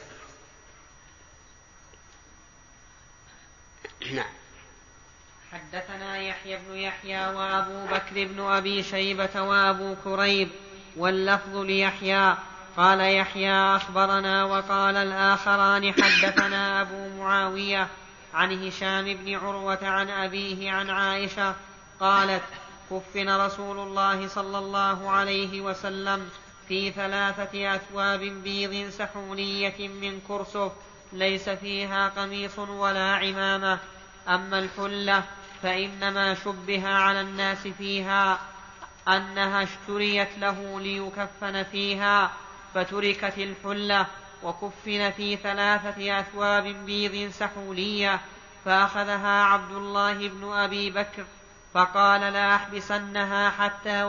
نعم. حدثنا يحيى بن يحيى وأبو بكر بن أبي شيبة وأبو كريب، واللفظ ليحيى. قال يحيى أخبرنا، وقال الآخران حدثنا أبو معاوية عن هشام بن عروة عن أبيه عن عائشة قالت كفن رسول الله صلى الله عليه وسلم في 3 أثواب بيض سحونية من كرسف ليس فيها قميص ولا عمامة. أما الحلة فإنما شبه على الناس فيها أنها اشتريت له ليكفن فيها، فتركت الحلة وكفن في 3 أثواب بيض سحولية. فأخذها عبد الله بن أبي بكر فقال لا أحبسنها حتى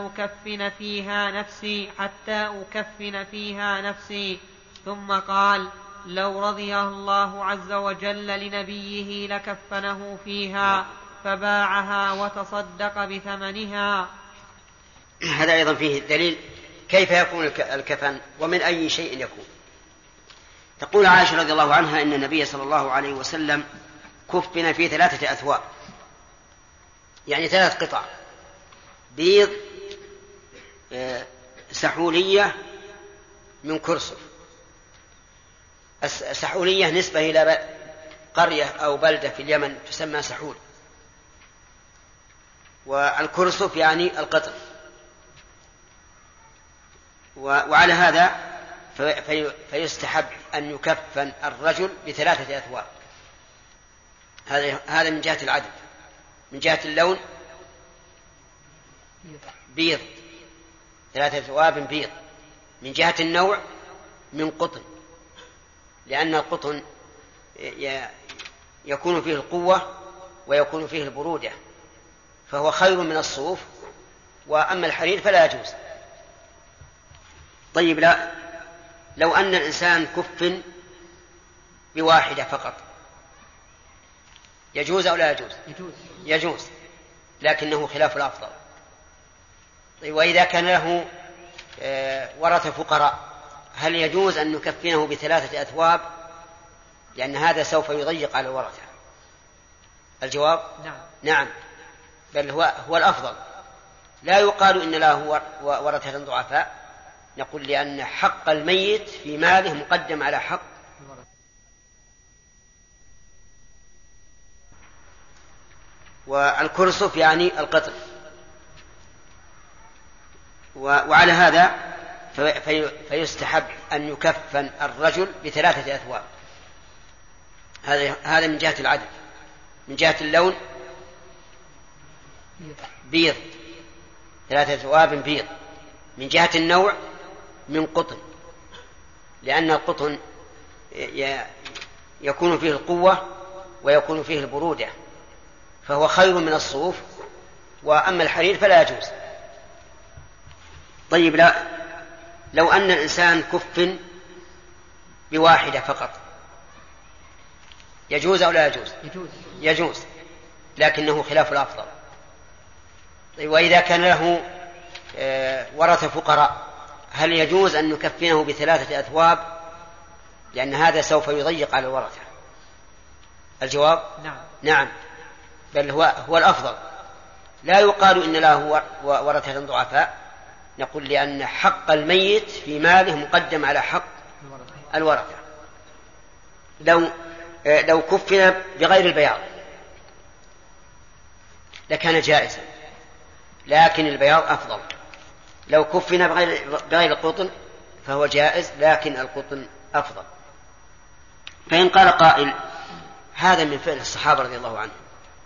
أكفن فيها نفسي، ثم قال لو رضي الله عز وجل لنبيه لكفنه فيها، فباعها وتصدق بثمنها. هذا أيضا فيه دليل كيف يكون الكفن ومن أي شيء يكون. تقول عائشة رضي الله عنها إن النبي صلى الله عليه وسلم كفن في 3 أثواب، يعني 3 قطع بيض سحولية من كرسف. السحولية نسبة إلى قرية أو بلدة في اليمن تسمى سحول، والكرسف يعني القطن. وعلى هذا فيستحب أن يكفن الرجل ب3 أثواب. هذا من جهة العدد. من جهة اللون بيض 3 أثواب بيض. من جهة النوع من قطن، لأن القطن يكون فيه القوة ويكون فيه البرودة، فهو خير من الصوف، وأما الحرير فلا يجوز. طيب، لو أن الإنسان كفن ب1 فقط يجوز أو لا يجوز؟ يجوز. لكنه خلاف الأفضل. وإذا كان له ورثة فقراء هل يجوز أن نكفنه ب3 أثواب لأن هذا سوف يضيق على الورثة؟ الجواب نعم، بل هو الأفضل. لا يقال إن له ورثة ضعفاء، نقول لأن حق الميت في ماله مقدم على حق والكرسف يعني القطن. وعلى هذا فيستحب أن يكفن الرجل ب3 أثواب. هذا من جهة العدد. من جهة اللون بيض، 3 أثواب بيض. من جهة النوع من قطن، لأن القطن يكون فيه القوة ويكون فيه البرودة، فهو خير من الصوف. وأما الحرير فلا يجوز. طيب، لو أن الإنسان كفن ب1 فقط يجوز أو لا يجوز؟ يجوز، لكنه خلاف الأفضل. طيب، وإذا كان له ورثة فقراء هل يجوز أن نكفنه ب3 أثواب لأن هذا سوف يضيق على الورثة؟ الجواب نعم، بل هو الأفضل. لا يقال إن له ورثة ضعفاء، نقول لأن حق الميت في ماله مقدم على حق الورثة. لو كفن بغير البياض لكان جائزا، لكن البياض أفضل. لو كفن بغير القطن فهو جائز، لكن القطن أفضل. فإن قال قائل هذا من فعل الصحابة رضي الله عنهم،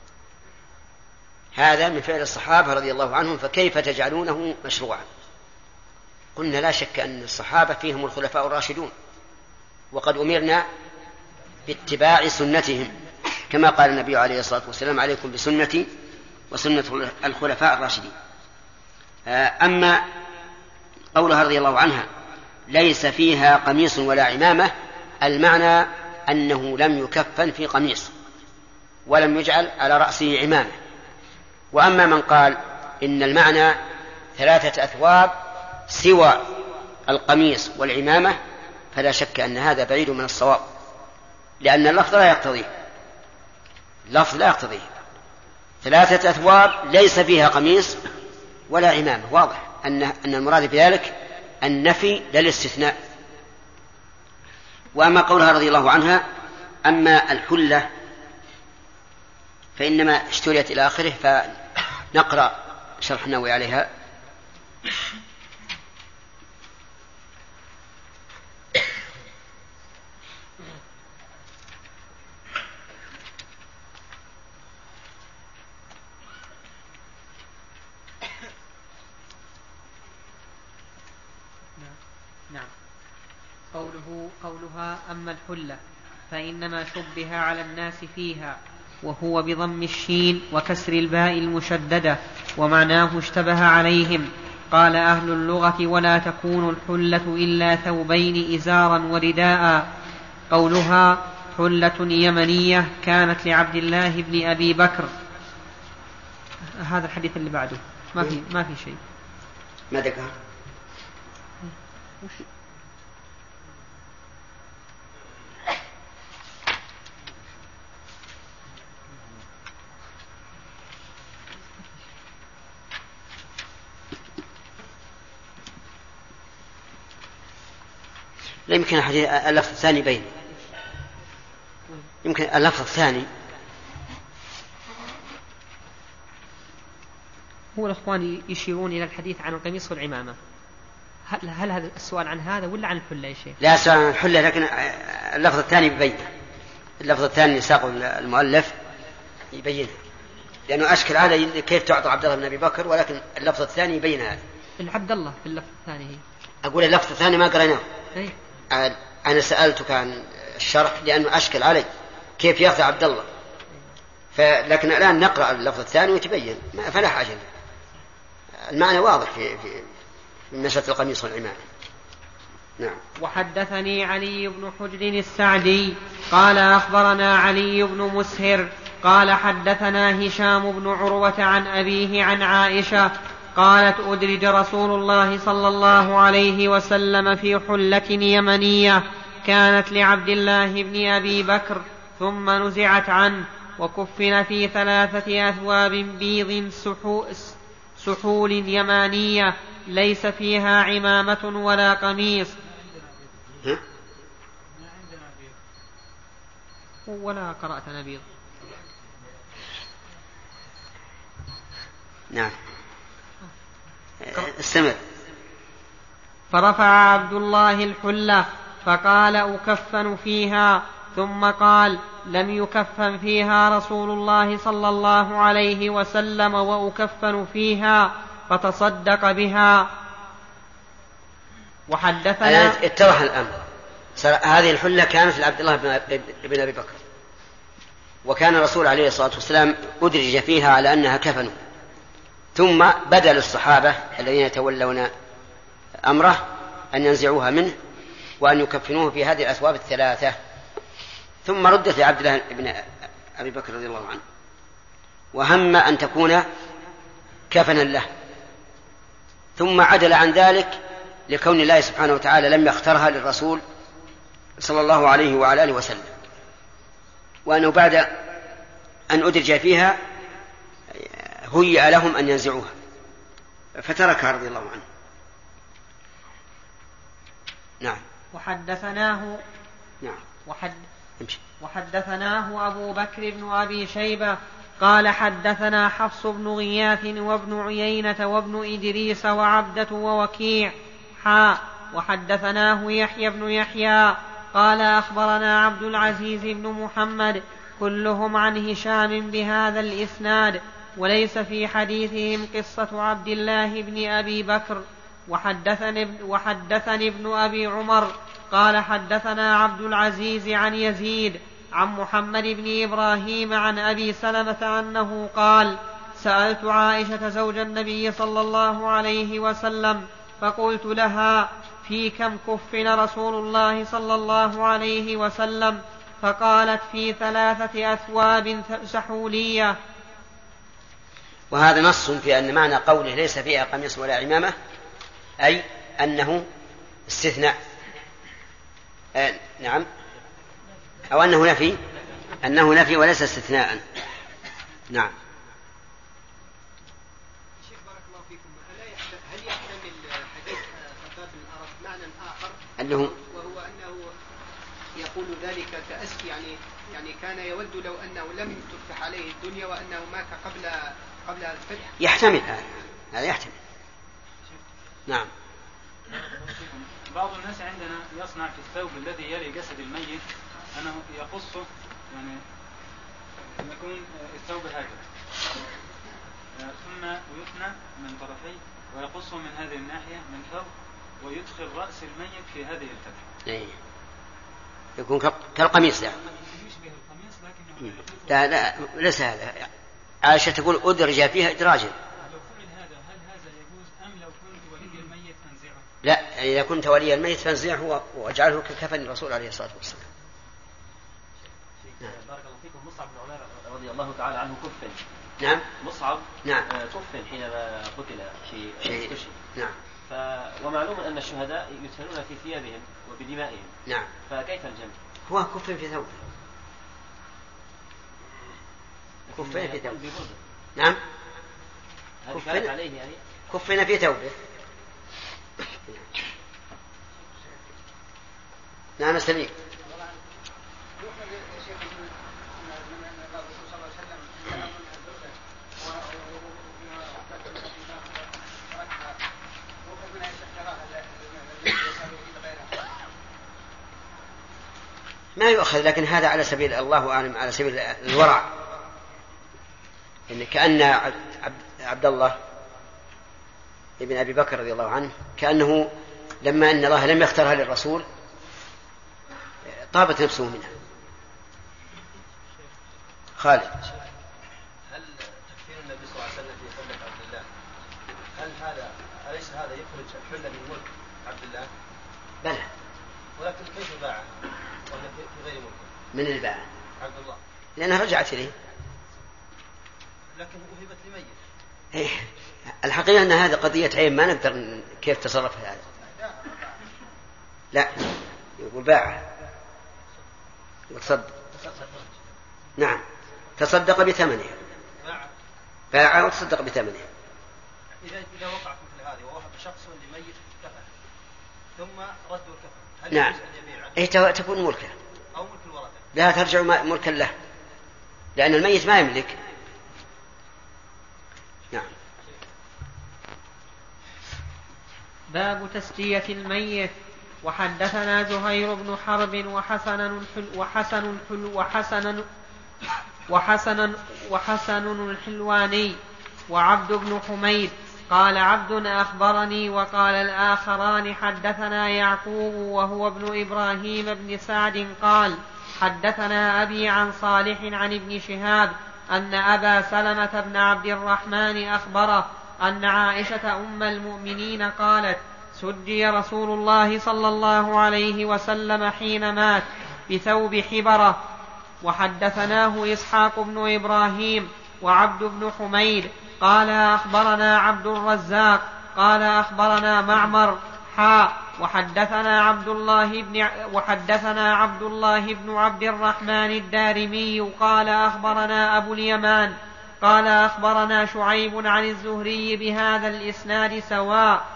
هذا من فعل الصحابة رضي الله عنهم، فكيف تجعلونه مشروعا؟ قلنا لا شك أن الصحابة فيهم الخلفاء الراشدون، وقد أمرنا باتباع سنتهم، كما قال النبي عليه الصلاة والسلام: عليكم بسنتي وسنة الخلفاء الراشدين. أما قولها رضي الله عنها ليس فيها قميص ولا عمامة، المعنى أنه لم يكفن في قميص ولم يجعل على رأسه عمامة. وأما من قال إن المعنى 3 أثواب سوى القميص والعمامة فلا شك أن هذا بعيد من الصواب، لأن اللفظ لا يقتضيه. 3 أثواب ليس فيها قميص ولا عمامة، واضح أن المراد بذلك النفي للاستثناء. وأما قولها رضي الله عنها أما الحلة فإنما اشتريت إلى آخره، فنقرأ شرح النووي عليها. نعم. قولها أما الحلة فإنما شبه على الناس فيها، وهو بضم الشين وكسر الباء المشددة، ومعناه اشتبه عليهم. قال أهل اللغة: ولا تكون الحلة إلا ثوبين إزارا ورداء. قولها حلة يمنية كانت لعبد الله بن أبي بكر. هذا الحديث اللي بعده ما في شيء. ما ذكر؟ لا يمكن اللفظ الثاني بين، يمكن اللفظ الثاني هو. الأخوان يشيرون إلى الحديث عن القميص والعمامة. هل هذا السؤال عن هذا ولا عن الحلة يا شيخ؟ لا، سؤال عن الحلة، لكن اللفظ الثاني بين. اللفظ الثاني ساق المؤلف يبينه، لأنه أشكل على كيف تعطى عبد الله بن أبي بكر، ولكن اللفظ الثاني يبين هذا. العبد الله في اللفظ الثاني. أقول اللفظ الثاني ما قرأناه. أي. أنا سألتك عن الشرح لأنه أشكل علي كيف يأخذ عبد الله، لكن الآن نقرأ اللفظ الثاني وتبين، فلا حاجة. المعنى واضح في مسألة القميص والعمامة. نعم. وحدثني علي بن حجر السعدي قال أخبرنا علي بن مسهر قال حدثنا هشام بن عروة عن أبيه عن عائشة قالت أدرج رسول الله صلى الله عليه وسلم في حلة يمنية كانت لعبد الله بن أبي بكر ثم نزعت عنه وكفن في 3 أثواب بيض سحول يمانية ليس فيها عمامة ولا قميص ولا قرأت نبيض. نعم استمر. فرفع عبد الله الحلة فقال أكفن فيها ثم قال لم يكفن فيها رسول الله صلى الله عليه وسلم وأكفن فيها فتصدق بها. وحدثنا اتضح الأمر. هذه الحلة كانت لعبد الله بن أبي بكر وكان الرسول عليه الصلاة والسلام أدرج فيها على أنها كفن ثم بدا للصحابة الذين يتولون أمره أن ينزعوها منه وأن يكفنوه في هذه الأثواب 3 ثم ردت لعبد الله بن أبي بكر رضي الله عنه وهم أن تكون كفنا له ثم عدل عن ذلك لكون الله سبحانه وتعالى لم يخترها للرسول صلى الله عليه وعلى آله وسلم وأنه بعد أن أدرج فيها هيئ لهم أن ينزعوها فتركها رضي الله عنه. نعم. وحدثناه نعم. وحدثناه أبو بكر بن أبي شيبة قال حدثنا حفص بن غياث وابن عيينة وابن إدريس وعبدة ووكيع وحدثناه يحيى بن يحيى قال أخبرنا عبد العزيز بن محمد كلهم عن هشام بهذا الإسناد وليس في حديثهم قصة عبد الله بن أبي بكر. وحدثني ابن أبي عمر قال حدثنا عبد العزيز عن يزيد عن محمد بن إبراهيم عن أبي سلمة أنه قال سألت عائشة زوج النبي صلى الله عليه وسلم فقلت لها في كم كفن رسول الله صلى الله عليه وسلم فقالت في 3 أثواب سحولية. وهذا نص في أن معنى قوله ليس فيها قميص ولا عمامة أي أنه استثناء. نعم أو أنه نفي وليس استثناء. نعم. شيخ بارك الله فيكم هل يحتمل حديث خفاف الأرض معنى آخر وهو أنه يقول ذلك كأسف يعني كان يود لو أنه لم تفتح عليه الدنيا وأنه مات قبل الفتح. يحتمل هذا يحتمل. نعم. بعض الناس عندنا يصنع في الثوب الذي يلي جسد الميت أنه يقصه يعني يكون الثوب هكذا ثم يثنى من طرفيه ويقصه من هذه الناحية من فوق ويدخل رأس الميت في هذه الفتحة. يكون كالقميص يعني. يشبه القميص لكنه لا ليس هذا. عائشة تقول أدرج فيها إدراجا. لو فعل هذا هل هذا يجوز أم لو كنت ولي الميت فانزعه؟ لا إذا كنت ولي الميت فانزعه واجعله ككفن الرسول عليه الصلاة والسلام. بارك الله فيكم. مصعب بن عمير رضي الله تعالى عنه كفن. نعم. مصعب نعم. كفن حينما قتل في استشهد. نعم. ومعلوم أن الشهداء يدفنون في ثيابهم وبدمائهم. نعم. فكيف الجمع؟ هو كفن في ثوبه. كفن في ثوبه. نعم. كفن عليه يعني. كفن في ثوبه. نعم سليم. ما يؤخذ لكن هذا على سبيل الله أعلم على سبيل الورع إن كأن عبد الله ابن أبي بكر رضي الله عنه كأنه لما أن الله لم يختارها للرسول طابت نفسه منها. خالد. هل تكفير النبي صلى الله عليه وسلم في حلة عبد الله أليس هذا يخرج الحلة من ملك عبد الله؟ بلى. ولكن كيف باعه؟ ولا في غير ملك؟ من الباع؟ عبد الله. لأنها رجعت إليه. لكن وهبت لميت. الحقيقة أن هذه قضية عين ما نقدر كيف تصرف هذا. لا يقول باعه وتصدق. نعم تصدق بثمنها. باعه وتصدق بثمنها. إذا وقعت مثل هذه ووهب شخص لميت كفن ثم رد الكفن هل نعم إيه تكون ملكه أو ملك الورثة؟ لا ترجع ملكا له لأن الميت ما يملك. نعم. باب تسلية الميت. وحدثنا زهير بن حرب وحسن الحلواني وعبد بن حميد قال عبد أخبرني وقال الآخران حدثنا يعقوب وهو ابن إبراهيم بن سعد قال حدثنا أبي عن صالح عن ابن شهاب أن أبا سلمة بن عبد الرحمن أخبره أن عائشة أم المؤمنين قالت سجي رسول الله صلى الله عليه وسلم حين مات بثوب حبرة. وحدثناه إسحاق بن إبراهيم وعبد بن حميد قال أخبرنا عبد الرزاق قال أخبرنا معمر وحدثنا عبد الله بن عبد الرحمن الدارمي قال أخبرنا أبو اليمان قال أخبرنا شعيب عن الزهري بهذا الإسناد سواء.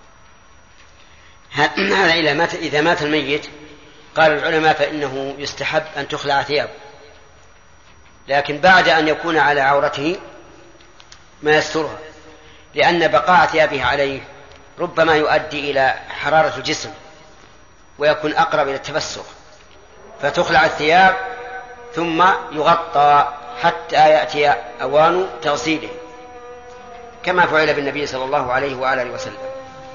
هذا إذا مات الميت قال العلماء فإنه يستحب أن تخلع ثيابه لكن بعد أن يكون على عورته ما يسترها لأن بقاء ثيابه عليه ربما يؤدي إلى حرارة الجسم ويكون أقرب إلى التفسخ فتخلع الثياب ثم يغطى حتى يأتي أوان تغسيله كما فعل بالنبي صلى الله عليه وآله وسلم.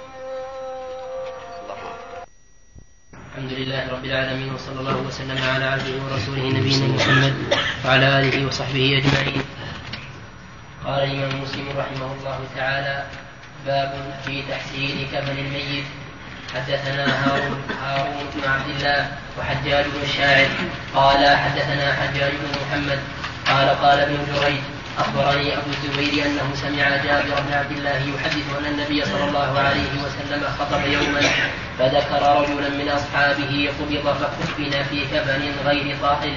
الحمد لله رب العالمين وصلى الله وسلم على عبده ورسوله نبينا محمد وعلى آله وصحبه أجمعين. قال الإمام مسلم رحمه الله تعالى باب في تحسين كفن الميت. حدثنا هارون بن عبد الله وحجاج بن الشاعر قال حدثنا حجاج بن محمد قال ابن جريج أخبرني أبو الزبير أنه سمع جابر بن عبد الله يحدث أن النبي صلى الله عليه وسلم خطب يوما فذكر رجلا من أصحابه قبض فكفن في كفن غير طاهر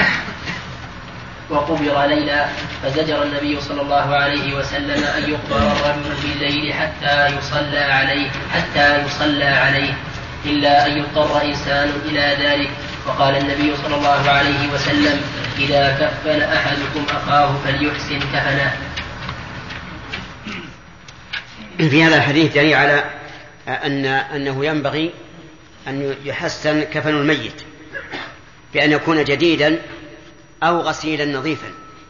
وقبر ليلا فزجر النبي صلى الله عليه وسلم أن يقبر الرجل بالليل حتى يصلى عليه إلا أن يضطر إنسان إلى ذلك. وقال النبي صلى الله عليه وسلم إذا كفن أحدكم أخاه فليحسن كفنه. في هذا الحديث دليل على أنه ينبغي أن يحسن كفن الميت بأن يكون جديدا أو غسيلا نظيفا.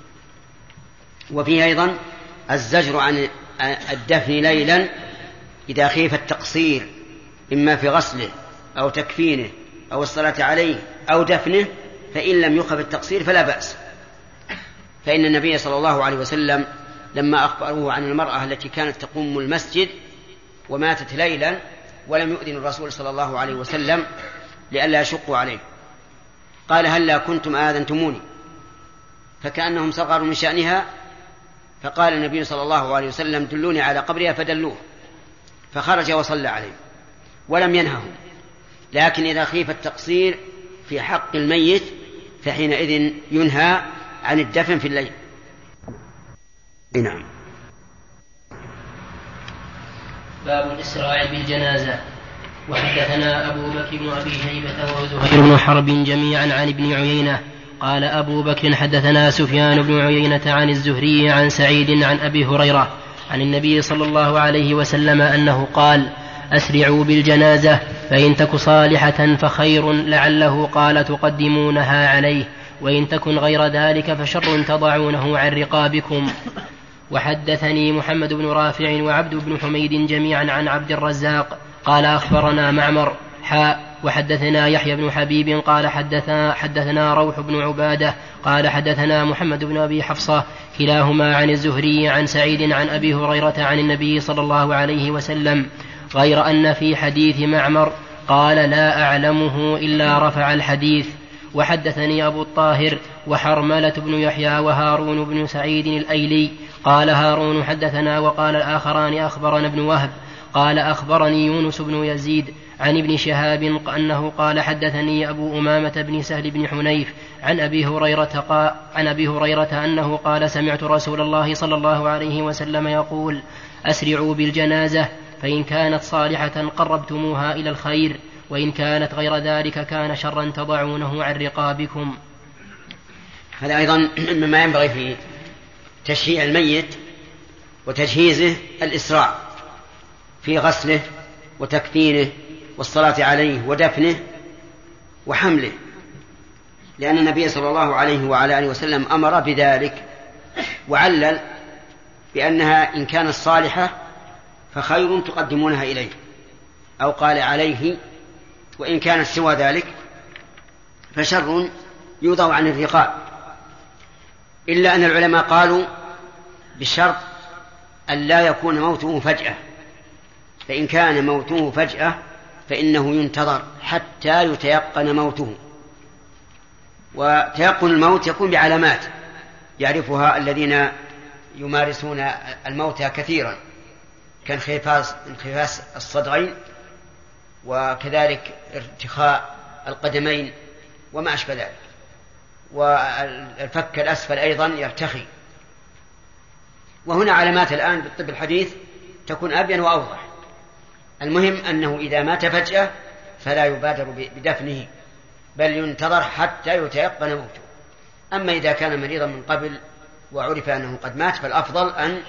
وفيه أيضا الزجر عن الدفن ليلا إذا خيف التقصير إما في غسله أو تكفينه أو الصلاة عليه أو دفنه فإن لم يخف التقصير فلا بأس. فإن النبي صلى الله عليه وسلم لما أخبروه عن المرأة التي كانت تقوم المسجد وماتت ليلا ولم يؤذن الرسول صلى الله عليه وسلم لئلا يشقوا عليه قال هلا كنتم آذنتموني فكأنهم صغروا من شأنها فقال النبي صلى الله عليه وسلم دلوني على قبرها فدلوه فخرج وصلى عليه ولم ينههم. لكن إذا خيف التقصير في حق الميت فحينئذ ينهى عن الدفن في الليل. نعم. باب الإسراع بالجنازة. وحدثنا أبو بكر بن أبي شيبة وزهير بن حرب جميعا عن ابن عيينة قال أبو بكر حدثنا سفيان بن عيينة عن الزهري عن سعيد عن أبي هريرة عن النبي صلى الله عليه وسلم أنه قال أسرعوا بالجنازة فإن تك صالحة فخير لعله قال تقدمونها عليه وإن تكن غير ذلك فشر تضعونه عن رقابكم. وحدثني محمد بن رافع وعبد بن حميد جميعا عن عبد الرزاق قال أخبرنا معمر وحدثنا يحيى بن حبيب قال حدثنا روح بن عبادة قال حدثنا محمد بن أبي حفصة كلاهما عن الزهري عن سعيد عن أبي هريرة عن النبي صلى الله عليه وسلم غير أن في حديث معمر قال لا أعلمه إلا رفع الحديث. وحدثني أبو الطاهر وحرملة بن يحيى وهارون بن سعيد الأيلي. قال هارون حدثنا، وقال الآخران أخبرنا ابن وهب قال أخبرني يونس بن يزيد عن ابن شهاب أنه قال حدثني أبو أمامة بن سهل بن حنيف عن أبي هريرة أنه قال سمعت رسول الله صلى الله عليه وسلم يقول أسرعوا بالجنازة فإن كانت صالحة قربتموها إلى الخير وإن كانت غير ذلك كان شرا تضعونه عن رقابكم. هذا أيضا مما ينبغي في تشييع الميت وتجهيزه الإسراع في غسله وتكفينه والصلاة عليه ودفنه وحمله، لأن النبي صلى الله عليه وعلى آله وسلم أمر بذلك وعلل بأنها إن كانت صالحة فخير تقدمونها إليه، أو قال عليه، وإن كانت سوى ذلك فشر يوضع عن الرقاب. إلا أن العلماء قالوا بشرط أن لا يكون موته فجأة، فإن كان موته فجأة فإنه ينتظر حتى يتيقن موته، وتيقن الموت يكون بعلامات يعرفها الذين يمارسون الموتى كثيرا، كانخفاس الصدغين، وكذلك ارتخاء القدمين وما أشبه ذلك، والفك الأسفل أيضا يرتخي. وهنا علامات الآن بالطب الحديث تكون أبين وأوضح. المهم أنه إذا مات فجأة فلا يبادر بدفنه، بل ينتظر حتى يتيقن موته. أما إذا كان مريضا من قبل وعرف أنه قد مات فالأفضل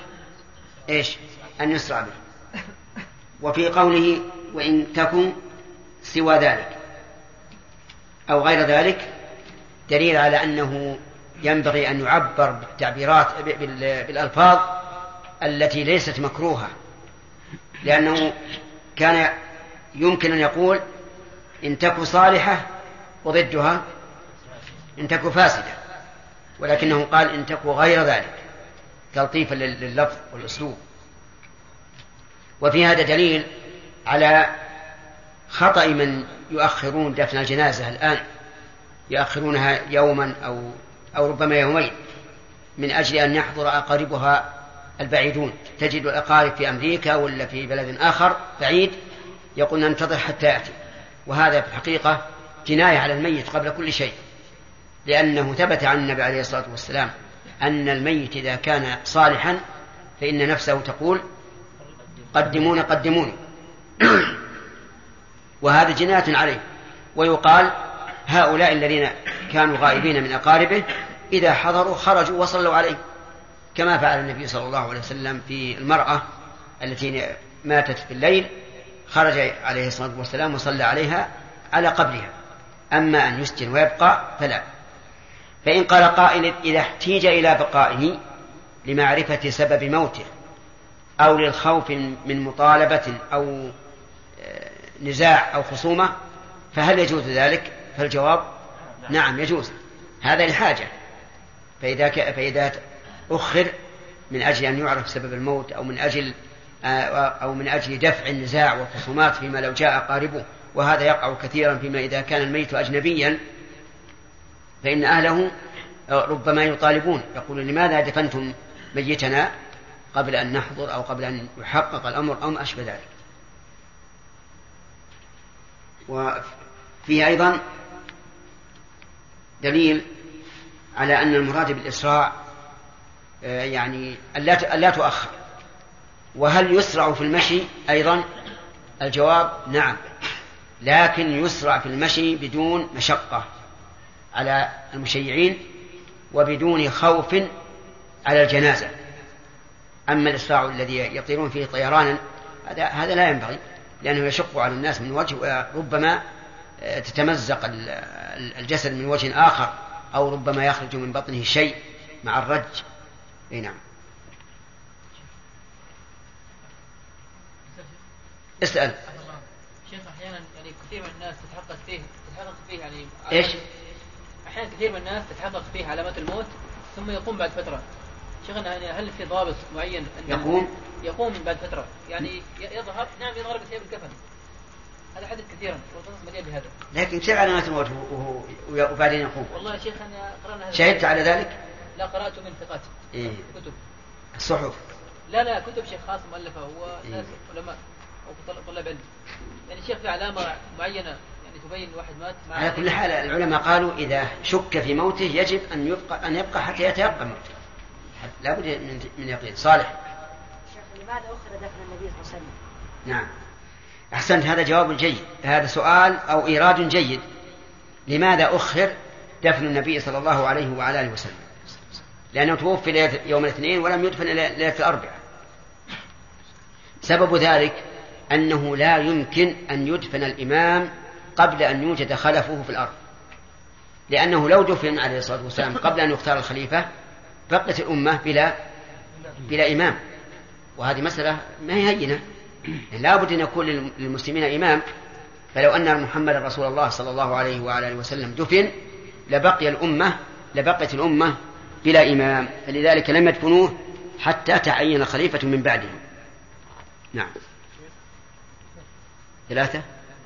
أن يسرع به. وفي قوله وإن تكن سوى ذلك أو غير ذلك دليل على أنه ينبغي أن يعبر بالألفاظ التي ليست مكروهة، لأنه كان يمكن أن يقول إن تكن صالحة وضدها إن تكن فاسدة، ولكنه قال إن تكن غير ذلك تلطيفا لللفظ والأسلوب. وفي هذا دليل على خطأ من يؤخرون دفن الجنازة الآن، يؤخرونها يوما أو ربما يومين من أجل أن يحضر أقاربها البعيدون. تجد الأقارب في أمريكا ولا في بلد آخر بعيد يقول ننتظر حتى يأتي، وهذا في الحقيقة جناية على الميت قبل كل شيء، لأنه ثبت عن النبي عليه الصلاة والسلام أن الميت إذا كان صالحا فإن نفسه تقول قدمون قدموني وهذا جناية عليه. ويقال هؤلاء الذين كانوا غائبين من أقاربه إذا حضروا خرجوا وصلوا عليه، كما فعل النبي صلى الله عليه وسلم في المرأة التي ماتت في الليل، خرج عليه الصلاة والسلام وصلى عليها على قبرها. أما أن يسجن ويبقى فلا. فإن قال قائل إذا احتيج إلى بقائه لمعرفة سبب موته أو للخوف من مطالبة أو نزاع أو خصومة فهل يجوز ذلك؟ فالجواب نعم يجوز، هذا لحاجة. فإذا أخر من أجل أن يعرف سبب الموت أو من أجل دفع النزاع والخصومات فيما لو جاء قاربه، وهذا يقع كثيرا فيما إذا كان الميت أجنبيا، فإن أهله ربما يطالبون يقولون لماذا دفنتم ميتنا قبل أن نحضر أو قبل أن يحقق الأمر أو ما أشبه ذلك. وفيه أيضا دليل على أن المراد بالإسراع يعني ألا تؤخر. وهل يسرع في المشي أيضا؟ الجواب نعم، لكن يسرع في المشي بدون مشقة على المشيعين وبدون خوف على الجنازة. أما الإسراع الذي يطيرون فيه طيرانا هذا لا ينبغي، لأنه يشق على الناس من وجه، وربما تتمزق الجسد من وجه آخر، أو ربما يخرج من بطنه شيء مع الرج. نعم. اسأل. شيخ أحيانا يعني كثير من الناس تتحقق فيه يعني إيش؟ أحيانا كثير من الناس تتحقق فيه علامات الموت ثم يقوم بعد فترة. شيخنا يعني هل في ضابط معين أن يقوم بعد فترة يعني يظهر بثياب الكفن هذا حدث كثيرا مليء بهذا. لكن كيف علامات الموت وبعدين يقوم؟ والله يا شيخ أنا قرأنا هذا. شهدت على ذلك؟ لا قرأت من ثقات. إيه؟ كتب. الصحف. لا كتب شيخ خاص مؤلفة هو ناس علماء أو طلاب علم. يعني شيخ في علامة معينة يعني تبين واحد مات. على كل حال العلماء قالوا إذا شك في موته يجب أن يبقى حتى يتيقن موته. لا بد من يقين. صالح. شيخ لماذا أخر دفن النبي صلى الله عليه وسلم؟ نعم أحسنت، هذا جواب جيد، هذا سؤال أو إيراد جيد. لماذا أخر دفن النبي صلى الله عليه وعلى آله وسلم؟ لأنه توفي يوم الاثنين ولم يدفن ليلة الأربعاء. سبب ذلك أنه لا يمكن أن يدفن الإمام قبل أن يوجد خلفه في الأرض، لأنه لو دفن عليه الصلاة والسلام قبل أن يختار الخليفة بقت الأمة بلا إمام، وهذه مسألة ما هي هينة. لا بد أن يكون للمسلمين إمام، فلو أن محمد رسول الله صلى الله عليه وعلى آله وسلم دفن لبقت الأمة بلا إمام، فلذلك لم يدفنوه حتى تعين خليفة من بعده. نعم. 3.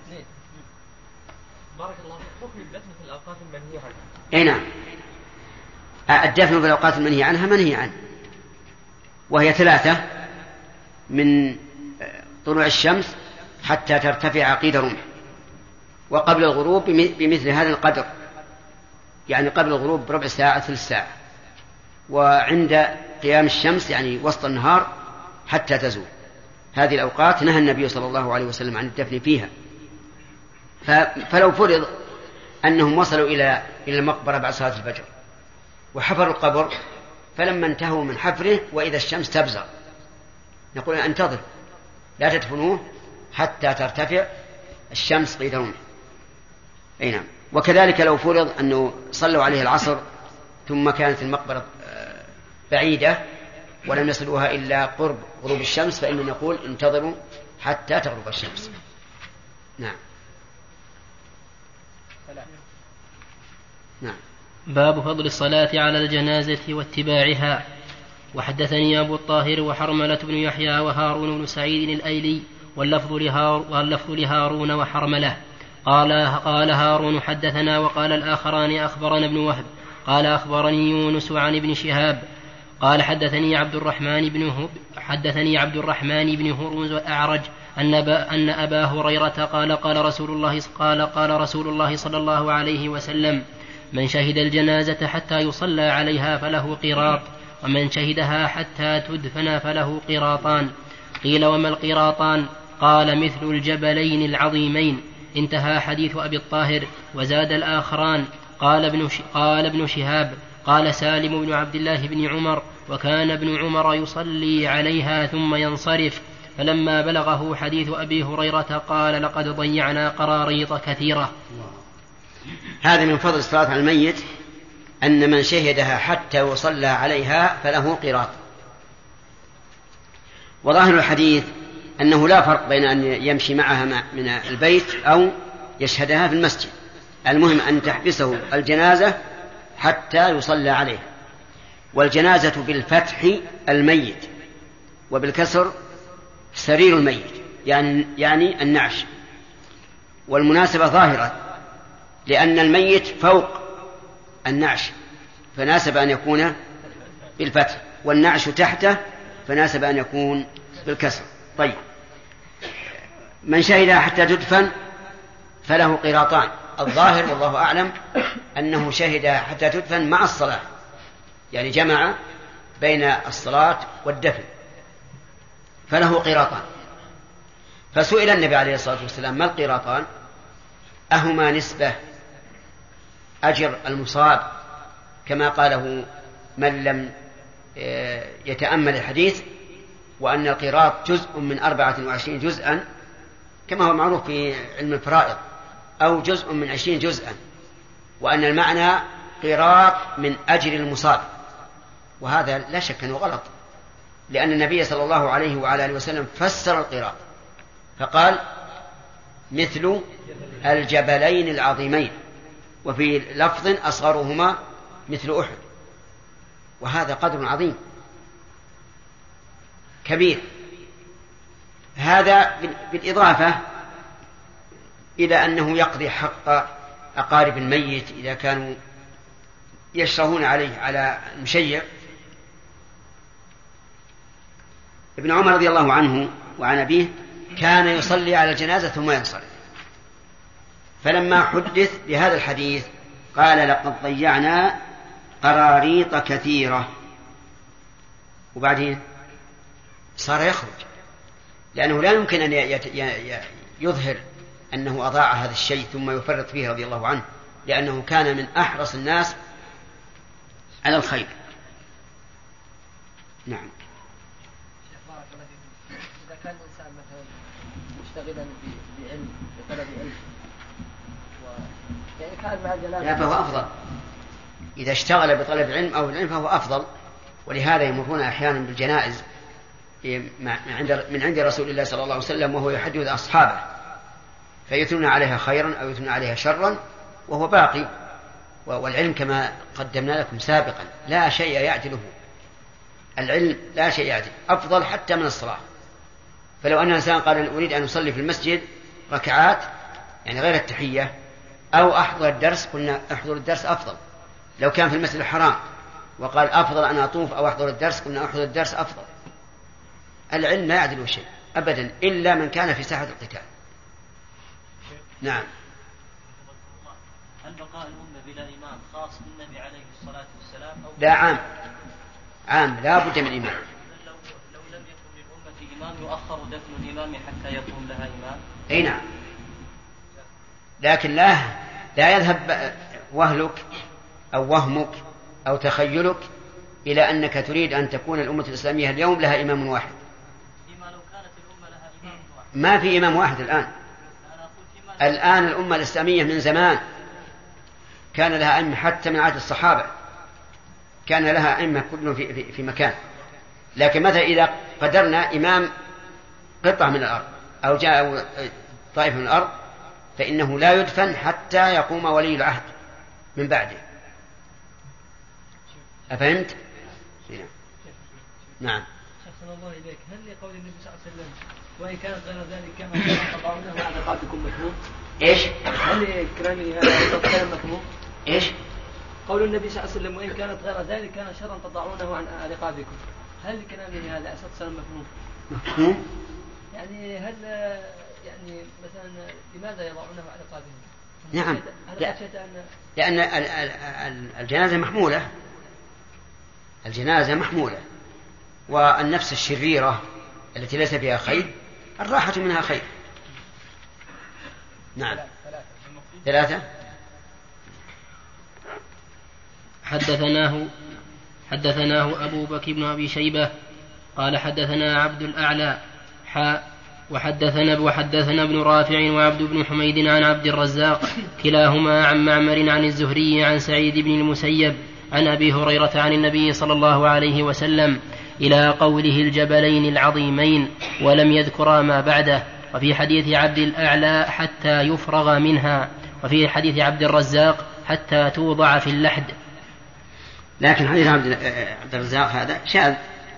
بارك الله فيك. حكم الدفن في الأوقات المنهية عنها. أي نعم، الدفن في الأوقات المنهية عنها منهي عنه، وهي 3: من طلوع الشمس حتى ترتفع قيد رمح، وقبل الغروب بمثل هذا القدر، يعني قبل الغروب بربع ساعة 3 ساعة، وعند قيام الشمس يعني وسط النهار حتى تزول. هذه الأوقات نهى النبي صلى الله عليه وسلم عن الدفن فيها. فلو فرض أنهم وصلوا إلى المقبرة بعد صلاة الفجر وحفروا القبر، فلما انتهوا من حفره وإذا الشمس تبزغ نقول انتظر لا تدفنوه حتى ترتفع الشمس قيد رمح. أي نعم. وكذلك لو فرض أنه صلوا عليه العصر ثم كانت المقبرة بعيدة ولم يصلوها إلا قرب غروب الشمس، فإننا نقول انتظروا حتى تغرب الشمس. نعم. نعم. باب فضل الصلاة على الجنازة واتباعها. وحدثني أبو الطاهر وحرملة بن يحيى وهارون بن سعيد الأيلي واللفظ لهارون وحرملة قال هارون حدثنا، وقال الآخران أخبرنا ابن وهب قال أخبرني يونس عن ابن شهاب قال حدثني عبد الرحمن بن هرمز الأعرج أن أبا هريرة قال رسول الله صلى الله عليه وسلم: من شهد الجنازة حتى يصلى عليها فله قيراط، ومن شهدها حتى تدفن فله قيراطان. قيل: وما القيراطان؟ قال: مثل الجبلين العظيمين. انتهى حديث أبي الطاهر. وزاد الآخران. قال ابن شهاب قال سالم بن عبد الله بن عمر: وكان ابن عمر يصلي عليها ثم ينصرف. فلما بلغه حديث أبي هريرة قال: لقد ضيعنا قراريط كثيرة. هذا من فضل الصلاة على الميت أن من شهدها حتى يصلى عليها فله قيراط. وظاهر الحديث أنه لا فرق بين أن يمشي معها من البيت أو يشهدها في المسجد، المهم أن تحبسه الجنازة حتى يصلى عليها. والجنازة بالفتح الميت، وبالكسر سرير الميت، يعني النعش. والمناسبة ظاهرة، لأن الميت فوق النعش فناسب أن يكون بالفتح، والنعش تحته فناسب أن يكون بالكسر. طيب، من شهدها حتى تدفن فله قيراطان. الظاهر والله أعلم أنه شهدها حتى تدفن مع الصلاة، يعني جمع بين الصلاة والدفن، فله قيراطان. فسئل النبي عليه الصلاة والسلام: ما القيراطان؟ أهما نسبة أجر المصاب كما قاله من لم يتأمل الحديث، وأن القيراط جزء من 24 جزءا كما هو معروف في علم الفرائض، أو جزء من 20 جزءا، وأن المعنى قيراط من أجر المصاب. وهذا لا شك أنه غلط، لأن النبي صلى الله عليه وعلى آله وسلم فسر القيراط فقال: مثل الجبلين العظيمين، وفي لفظ أصغرهما مثل أحد. وهذا قدر عظيم كبير. هذا بالإضافة إلى أنه يقضي حق أقارب الميت إذا كانوا يشرهون عليه على المشيع. ابن عمر رضي الله عنه وعن أبيه كان يصلي على الجنازة ثم ينصرف، فلما حدث بهذا الحديث قال لقد ضيعنا قراريط كثيرة، وبعدين صار يخرج، لأنه لا يمكن أن يظهر أنه أضاع هذا الشيء ثم يفرط فيه رضي الله عنه، لأنه كان من أحرص الناس على الخير. نعم. إذا كان الإنسان مثلا مشتغلا بعلم بطلب علم يعني كان مع الجنازة لا فهو أفضل، إذا اشتغل بطلب علم أو العلم فهو أفضل. ولهذا يمرون أحيانا بالجنائز من عند رسول الله صلى الله عليه وسلم وهو يحدث أصحابه فيثنون عليها خيرا أو يثنون عليها شرا وهو باقي. والعلم كما قدمنا لكم سابقا لا شيء يعدله، العلم لا شيء يعدل، أفضل حتى من الصلاة. فلو أن الإنسان قال أريد أن أصلي في المسجد ركعات يعني غير التحية أو أحضر الدرس، قلنا أحضر الدرس أفضل. لو كان في المسجد الحرام وقال أفضل أن أطوف أو أحضر الدرس، قلنا أحضر الدرس أفضل. العلم لا يعدل شيء أبدا إلا من كان في ساحة القتال. نعم. هل بقاء الأمة بلا إمام خاص بالنبي عليه الصلاة والسلام أو لا عام لا بد من إمام. لو لم يكن للأمة إمام يؤخر دفن الإمام حتى يكون لها إمام؟ أي نعم، لكن لا يذهب وهلك أو وهمك أو تخيلك إلى أنك تريد أن تكون الأمة الإسلامية اليوم لها إمام واحد. فيما لو كانت الأمة لها إمام واحد. ما في إمام واحد الآن الأمة الإسلامية من زمان كان لها أئمة، حتى من عهد الصحابة كان لها أئمة كل في مكان. لكن مثلا إذا قدرنا إمام قطعة من الأرض أو جاء طائفة من الأرض فإنه لا يدفن حتى يقوم ولي العهد من بعده. أفهمت؟ نعم. أحسن الله إليك. هل لقول النبي صلى الله عليه وسلم وإن كانت غير ذلك كما تضعونه على رقابكم مفهوم؟ إيش؟ هل كلامه هذا كلام مفهوم؟ إيش؟ قول النبي صلى الله عليه وسلم وإن كانت غير ذلك كان شرا تضعونه عن رقابكم، هل كلامه هذا أساس كلام مفهوم؟ مفهوم؟ يعني هل يعني مثلا لماذا يضعونه على رقابهم؟ نعم. لأن الجنازة محمولة والنفس الشريرة التي ليس فيها خير الراحة منها خير. نعم. 3. حدثناه أبو بكر بن أبي شيبة قال حدثنا عبد الأعلى وحدثنا ابن رافع وعبد بن حميد عن عبد الرزاق كلاهما عن معمر عن الزهري عن سعيد بن المسيب عن أبي هريرة عن النبي صلى الله عليه وسلم إلى قوله الجبلين العظيمين ولم يذكرا ما بعده. وفي حديث عبد الأعلى حتى يفرغ منها، وفي حديث عبد الرزاق حتى توضع في اللحد. لكن حديث عبد الرزاق هذا شاذ،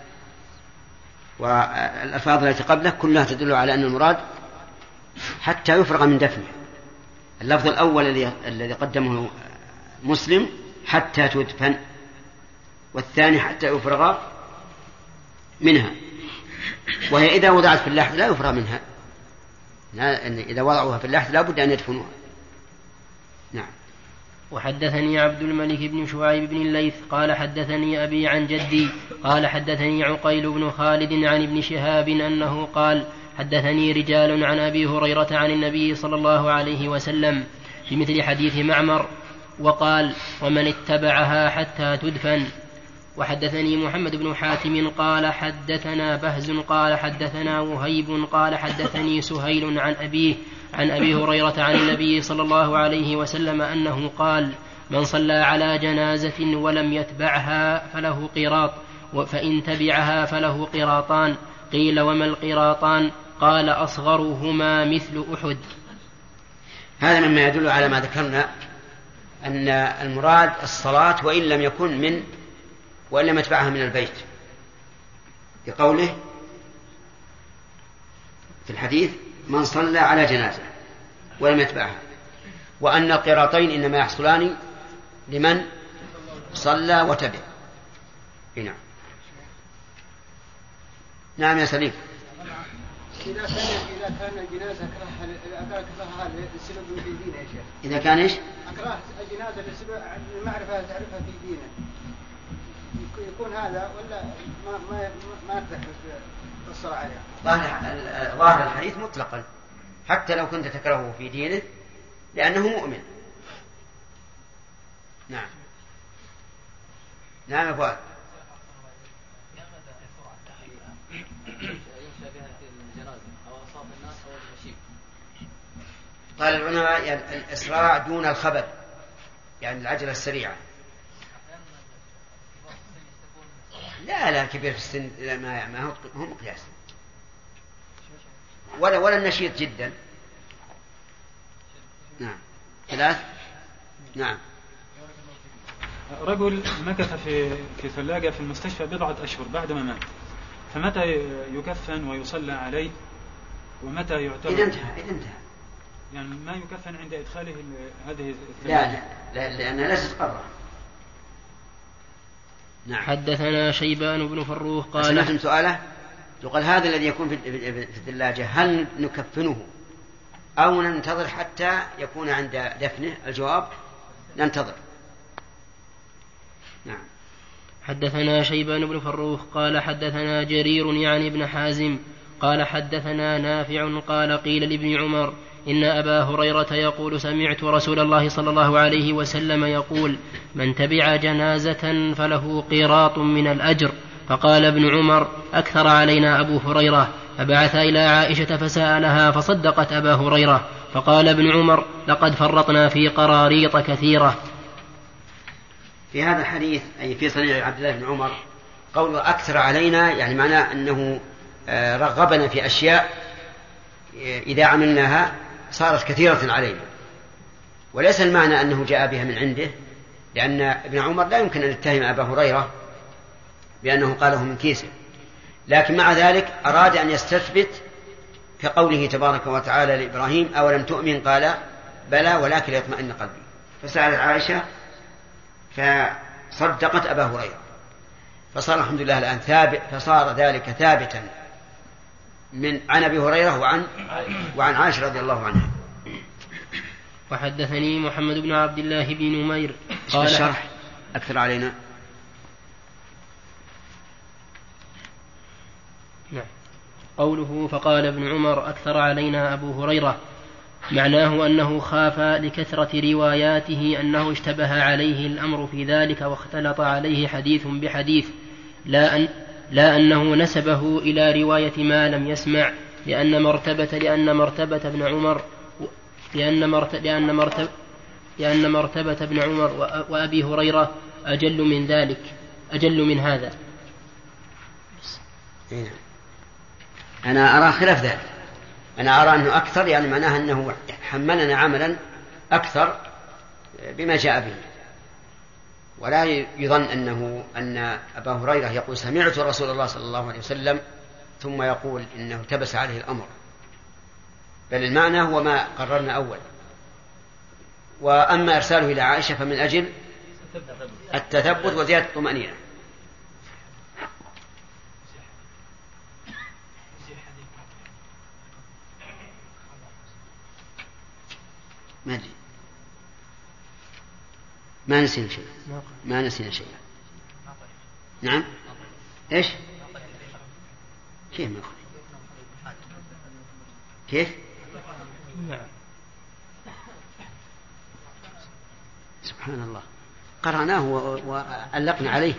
والألفاظ التي قبله كلها تدل على أن المراد حتى يفرغ من دفنه. اللفظ الأول الذي قدمه مسلم حتى تدفن، والثاني حتى يفرغ منها، وهي إذا وضعت في اللحد لا يفرغ منها، إذا وضعوها في اللحد لا بد أن يدفنوها. نعم. وحدثني عبد الملك بن شعيب بن الليث قال حدثني أبي عن جدي قال حدثني عقيل بن خالد عن ابن شهاب أنه قال حدثني رجال عن أبي هريرة عن النبي صلى الله عليه وسلم بمثل حديث معمر، وقال ومن اتبعها حتى تدفن. وحدثني محمد بن حاتم قال حدثنا بهز قال حدثنا وهيب قال حدثني سهيل عن أبيه عن أبي هريرة عن النبي صلى الله عليه وسلم أنه قال من صلى على جنازة ولم يتبعها فله قيراط، فإن تبعها فله قيراطان. قيل وما القيراطان؟ قال أصغرهما مثل أحد. هذا مما يدل على ما ذكرنا أن المراد الصلاة وإن لم يتبعها من البيت، بقوله في الحديث من صلى على جنازة ولم يتبعها، وأن القيراطين إنما يحصلان لمن صلى وتبع. نعم. نعم يا سليم. إذا كان الجنازة أكرهها لسبب في دينه يا شيخ. إذا كان إيش؟ أكره الجنازة لسبب المعرفة تعرفها في دينه، يكون هذا ولا ما أقدر الصلاة عليها؟ ظاهر الحديث مطلقا، حتى لو كنت تكرهه في دينه لأنه مؤمن. نعم. نعم يا فؤاد. قال العلماء يعني الإسراع دون الخبر، يعني العجلة السريعة. لا كبير في السن ما هو مقياس، ولا النشيط جدا. نعم. 3. نعم. رجل مكث في ثلاجة في المستشفى 4 أشهر بعدما مات، فمتى يكفن ويصلى عليه ومتى يعتبر؟ إذا انتهى يعني ما يكفن عند إدخاله هذه الثلاجة. لا لأنها ليست قبرة. نعم. حدثنا شيبان بن فروخ قال سمعتم سؤاله؟ يقال هذا الذي يكون في الثلاجة هل نكفنه أو ننتظر حتى يكون عند دفنه؟ الجواب ننتظر. نعم. حدثنا شيبان بن فروخ قال حدثنا جرير يعني ابن حازم قال حدثنا نافع قال قيل لابن عمر إن أبا هريرة يقول سمعت رسول الله صلى الله عليه وسلم يقول من تبع جنازة فله قيراط من الأجر. فقال ابن عمر أكثر علينا أبو هريرة، فبعث إلى عائشة فسألها فصدقت أبا هريرة. فقال ابن عمر لقد فرطنا في قراريط كثيرة. في هذا الحديث أي في صنيع عبد الله بن عمر قوله أكثر علينا، يعني معناه أنه رغبنا في أشياء إذا عملناها صارت كثيرة علينا، وليس المعنى أنه جاء بها من عنده، لأن ابن عمر لا يمكن أن يتهم أبا هريرة بأنه قاله من كيسه، لكن مع ذلك أراد أن يستثبت كقوله تبارك وتعالى لإبراهيم أولم تؤمن قال بلى ولكن يطمئن قلبي، فسألت عائشة فصدقت أبا هريرة، فصار الحمد لله الآن ثابت، فصار ذلك ثابتا عن أبي هريرة وعن عائشة رضي الله عنها. وحدثني محمد بن عبد الله بن نمير قال الشرح أكثر علينا. نعم. قوله فقال ابن عمر أكثر علينا أبو هريرة معناه أنه خاف لكثرة رواياته أنه اشتبه عليه الأمر في ذلك واختلط عليه حديث بحديث، لا أنه نسبه إلى رواية ما لم يسمع، لأن مرتبة ابن عمر لأن مرتبة ابن عمر وأبي هريرة أجل من هذا. أنا أرى خلاف ذلك، أنا أرى أنه أكثر يعني معناها أنه حملنا عملا أكثر بما جاء به، ولا يظن أن أبا هريرة يقول سمعت رسول الله صلى الله عليه وسلم ثم يقول إنه تبس عليه الأمر، بل المعنى هو ما قررنا أول. وأما إرساله إلى عائشة فمن أجل التثبت وزيادة الطمأنينة. ما أدري، ما نسينا شيء. نعم. إيش؟ كيف؟ نعم. سبحان الله، قرأناه وعلقنا عليه.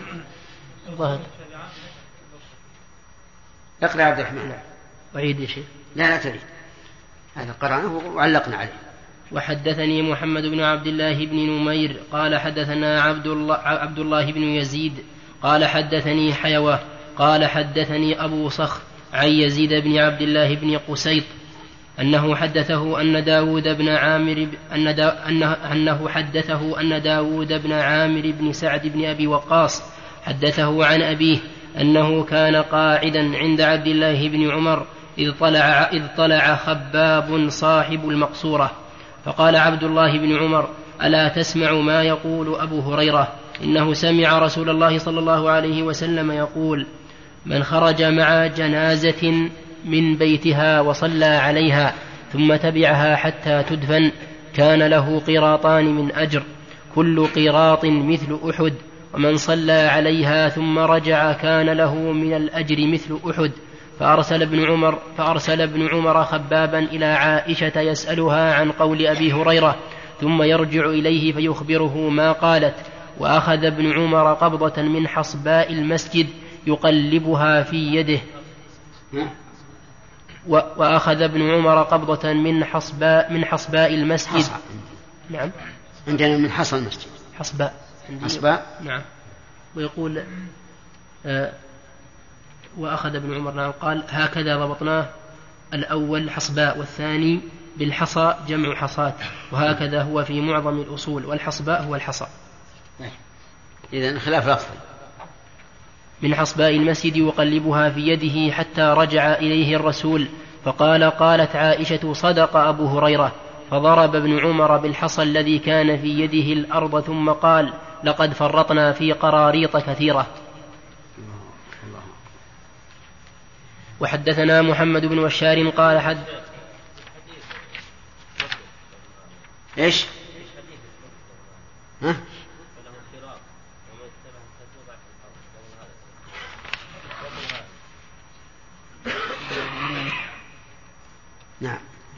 اقرأ عبد الرحمن. أعيد يا شيخ. لا تريد، هذا قرأناه وعلقنا عليه. وحدثني محمد بن عبد الله بن نمير قال حدثنا عبد الله بن يزيد قال حدثني حيوة قال حدثني أبو صخر عن يزيد بن عبد الله بن قسيط أنه حدثه أن داود بن عامر بن سعد بن أبي وقاص حدثه عن أبيه أنه كان قاعدا عند عبد الله بن عمر إذ طلع خباب صاحب المقصورة فقال عبد الله بن عمر: ألا تسمع ما يقول أبو هريرة؟ إنه سمع رسول الله صلى الله عليه وسلم يقول: من خرج مع جنازة من بيتها وصلى عليها ثم تبعها حتى تدفن كان له قيراطان من أجر، كل قيراط مثل أحد، ومن صلى عليها ثم رجع كان له من الأجر مثل أحد. فأرسل ابن عمر خبابا إلى عائشة يسألها عن قول أبي هريرة، ثم يرجع إليه فيخبره ما قالت. وأخذ ابن عمر قبضة من حصباء المسجد يقلبها في يده. وأخذ ابن عمر قبضة من حصباء المسجد. نعم، عندنا من حصى المسجد حصباء. نعم. ويقول وأخذ ابن عمر، نعم، قال: هكذا ضبطناه، الأول حصباء والثاني بالحصى جمع حصاة، وهكذا هو في معظم الأصول، والحصباء هو الحصى. إذن خلاف لفظ. من حصباء المسجد يقلبها في يده حتى رجع إليه الرسول فقال: قالت عائشة: صدق أبو هريرة. فضرب ابن عمر بالحصى الذي كان في يده الأرض ثم قال: لقد فرطنا في قراريط كثيرة. وحدثنا محمد بن بشار قال إيش؟ ها؟ نعم.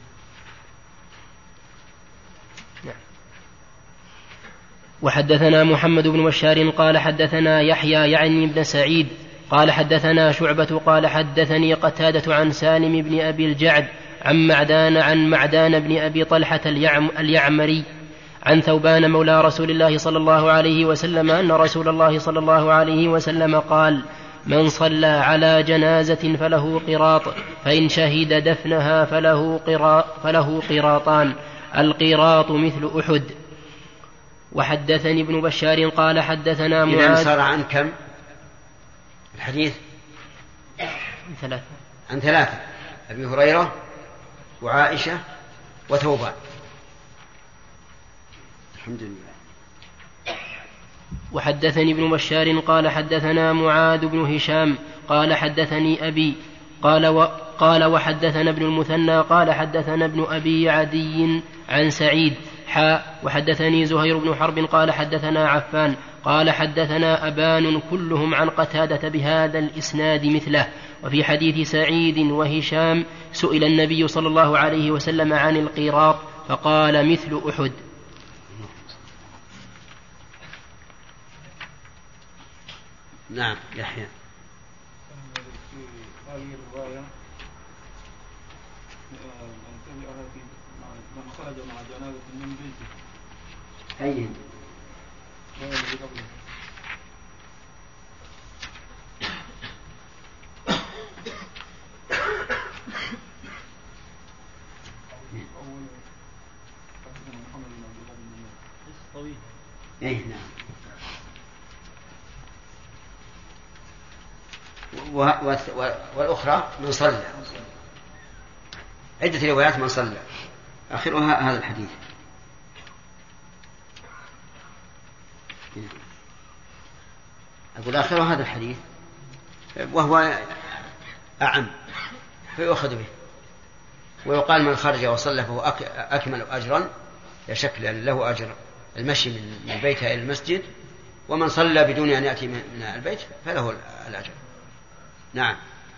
وحدثنا محمد بن بشار قال حدثنا يحيى يعني بن سعيد قال حدثنا شعبة قال حدثني قتادة عن سالم بن أبي الجعد عن معدان بن أبي طلحة اليعمري عن ثوبان مولى رسول الله صلى الله عليه وسلم أن رسول الله صلى الله عليه وسلم قال: من صلى على جنازة فله قراط، فإن شهد دفنها فله قراطان، القراط مثل أحد. وحدثني ابن بشار قال حدثنا معاذ. إذن صار عن كم الحديث؟ عن ثلاثة: أبي هريرة وعائشة وثوبان. الحمد لله. وحدثني ابن بشار قال حدثنا معاذ بن هشام قال حدثني أبي قال وحدثنا ابن المثنى قال حدثنا ابن أبي عدي عن سعيد وحدثني زهير بن حرب قال حدثنا عفان قال حدثنا أبان كلهم عن قتادة بهذا الإسناد مثله. وفي حديث سعيد وهشام سئل النبي صلى الله عليه وسلم عن القيراط فقال: مثل أحد. نعم. يحيى. هذه الرواية من خرج مع جنازة من بيته. أي نعم. والأخرى من صلى. عدة روايات من صلى، آخرها هذا الحديث. أقول آخرها هذا الحديث وهو أعم فيؤخذ به. ويقال: من خرج وصلى فهو أكمل أجرا، لا شك له أجر المشي من بيته إلى المسجد، ومن صلى بدون أن يأتي من البيت فله الأجر. نعم.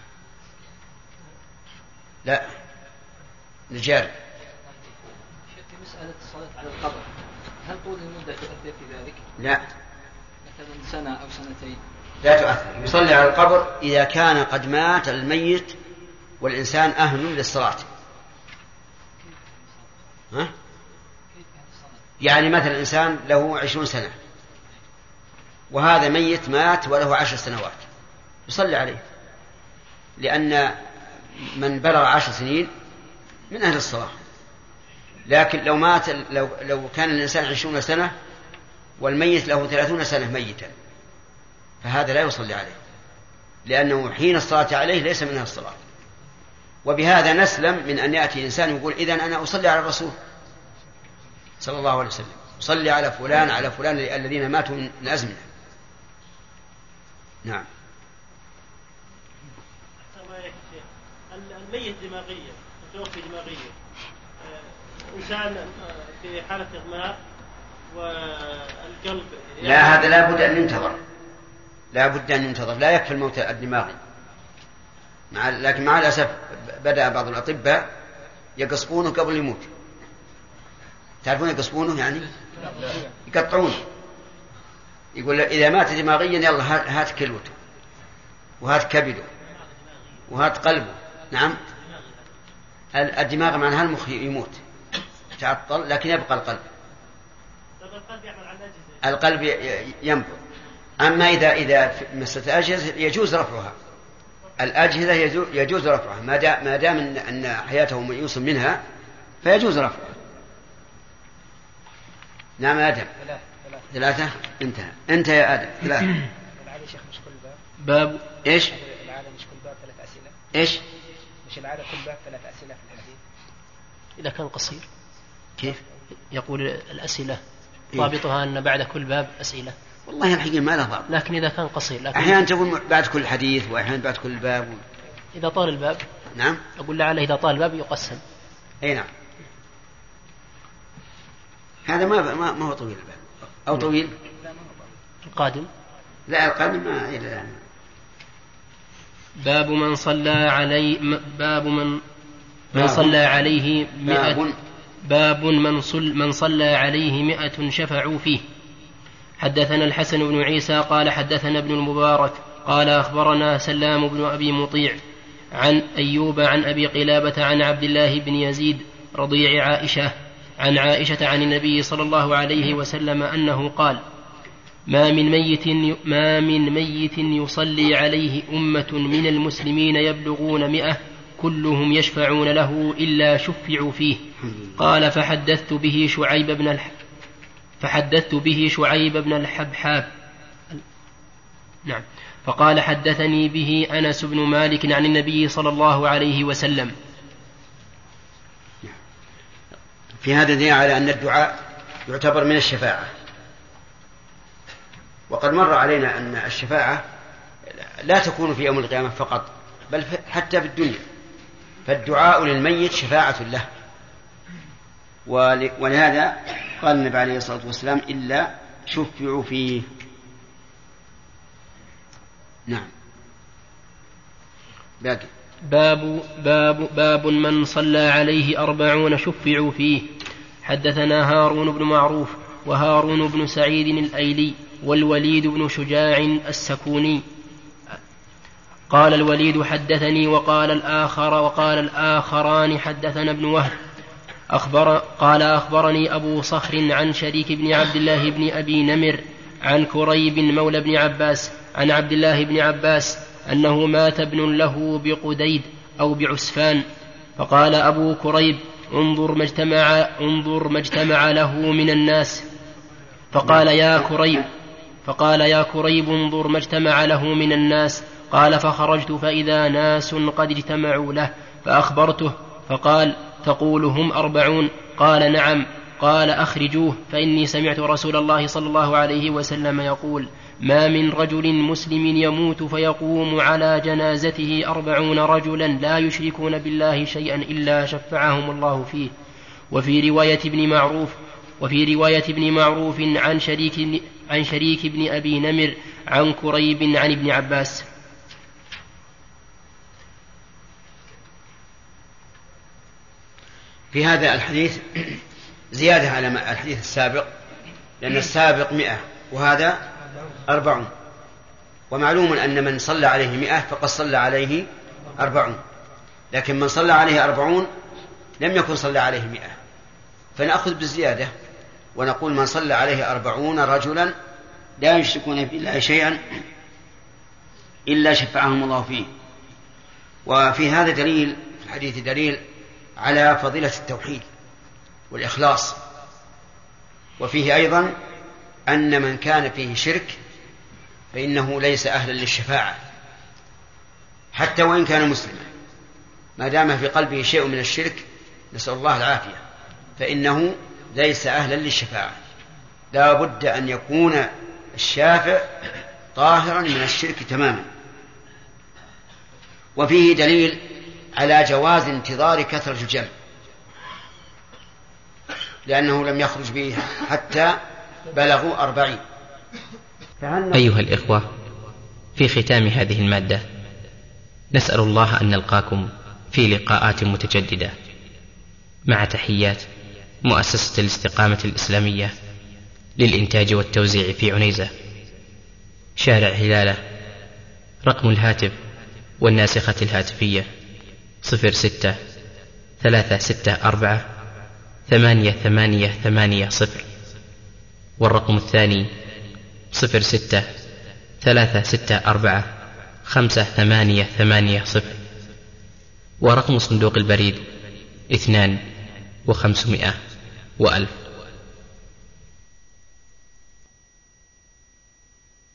لا نجاري. في مسألة الصلاة على القبر، هل طول المدة تؤثر في ذلك؟ لا، مثلا سنة أو سنتين لا تؤثر. يصلي على القبر إذا كان قد مات الميت والإنسان أهل للصلاة. ها؟ يعني مثلا الإنسان له 20 سنة وهذا ميت مات وله 10 سنوات، يصلي عليه، لأن من بلغ 10 سنين من أهل الصلاة. لكن لو مات لو كان الإنسان 20 سنة والميت له 30 سنة ميتا، فهذا لا يصلي عليه، لأنه حين الصلاة عليه ليس منها الصلاة. وبهذا نسلم من أن يأتي إنسان يقول: إذن أنا أصلي على الرسول، صلى الله عليه وسلم: صلي على فلان على فلان الذين ماتوا من أزمنة. نعم. الميت دماغيا، متوفي دماغيا، إنسان في حالة إغماء والقلب لا، هذا لا بد أن ينتظر، لا بد أن ينتظر، لا يكفي الموت الدماغي. لكن مع الأسف بدأ بعض الأطباء يقصفونه قبل يموت. تعرفون يقصفونه يعني يقطعونه، يقول إذا مات دماغيا يلا هات كلوته وهات كبده وهات قلبه. نعم، الدماغ معناها المخ يموت تعطل، لكن يبقى القلب. القلب ينبض. أما إذا مسألة الأجهزة يجوز رفعها، الأجهزة يجوز رفعها ما دام أن حياته ميؤوس منها فيجوز رفعها. نعم آدم. 3 انتهى يا آدم. 3 باب إيش؟ العادة مش كل باب 3 أسئلة. إيش؟ مش العادة كل باب 3 أسئلة في الحديث إذا كان قصير. كيف؟ يقول الأسئلة ضابطها أن بعد كل باب أسئلة. والله الحقيقة ما له ضابط، لكن إذا كان قصير. لكن أحيانا تقول بعد كل حديث وأحيانا بعد كل باب إذا طال الباب. نعم. أقول لعله إذا طال الباب يقسم. أي نعم. هذا ما هو طويل الباب أو طويل. القادم. لا القادم ما إلى. باب من صلى عليه من صلى عليه 100. باب من صلى عليه 100 شفعوا فيه. حدثنا الحسن بن عيسى قال حدثنا ابن المبارك قال أخبرنا سلام بن أبي مطيع عن أيوب عن أبي قلابة عن عبد الله بن يزيد رضيع عائشة عن عائشة عن النبي صلى الله عليه وسلم أنه قال: ما من ميت يصلي عليه أمة من المسلمين يبلغون 100 كلهم يشفعون له إلا شفعوا فيه. قال فحدثت به شعيب بن الحبحاب. نعم. فقال حدثني به أنس بن مالك عن النبي صلى الله عليه وسلم. في هذا دليل على أن الدعاء يعتبر من الشفاعة. وقد مر علينا أن الشفاعة لا تكون في يوم القيامة فقط، بل حتى في الدنيا، فالدعاء للميت شفاعة له. ولهذا قال النبي عليه الصلاة والسلام: إلا شفعوا فيه. نعم. باقي. باب من صلى عليه 40 شفعوا فيه. حدثنا هارون بن معروف وهارون بن سعيد الأيلي والوليد بن شجاع السكوني. قال الوليد حدثني وقال الآخران حدثنا ابن وهب قال أخبرني أبو صخر عن شريك بن عبد الله بن أبي نمر عن كريب مولى بن عباس عن عبد الله بن عباس أنه مات ابن له بقديد أو بعسفان. فقال أبو كريب: انظر ما اجتمع له من الناس. فقال يا كريب انظر ما اجتمع له من الناس. قال فخرجت فإذا ناس قد اجتمعوا له فأخبرته. فقال: تقول هم 40؟ قال: نعم. قال: أخرجوه فإني سمعت رسول الله صلى الله عليه وسلم يقول: ما من رجل مسلم يموت فيقوم على جنازته 40 رجلا لا يشركون بالله شيئا إلا شفعهم الله فيه. وفي رواية ابن معروف عن شريك بن أبي نمر عن كريب عن ابن عباس. في هذا الحديث زيادة على الحديث السابق، لأن السابق 100 وهذا 40. ومعلوم أن من صلى عليه 100 فقد صلى عليه 40، لكن من صلى عليه 40 لم يكن صلى عليه 100، فنأخذ بالزيادة ونقول من صلى عليه 40 رجلا لا يشركون بالله شيئا إلا شفعهم الله فيه. وفي هذا دليل، في الحديث دليل على فضيلة التوحيد والإخلاص. وفيه أيضا أن من كان فيه شرك فإنه ليس أهلا للشفاعة حتى وإن كان مسلما، ما دام في قلبه شيء من الشرك، نسأل الله العافية، فإنه ليس أهلا للشفاعة، لا بد أن يكون الشافع طاهرا من الشرك تماما. وفيه دليل على جواز انتظار كثرة الجمع، لأنه لم يخرج به حتى بلغوا 40. أيها الإخوة، في ختام هذه المادة نسأل الله أن نلقاكم في لقاءات متجددة، مع تحيات مؤسسة الاستقامة الإسلامية للإنتاج والتوزيع في عنيزة، شارع هلالة. رقم الهاتف والناسخة الهاتفية 06-364-8880، والرقم الثاني 06-364-5880، ورقم صندوق البريد 2500 و1000.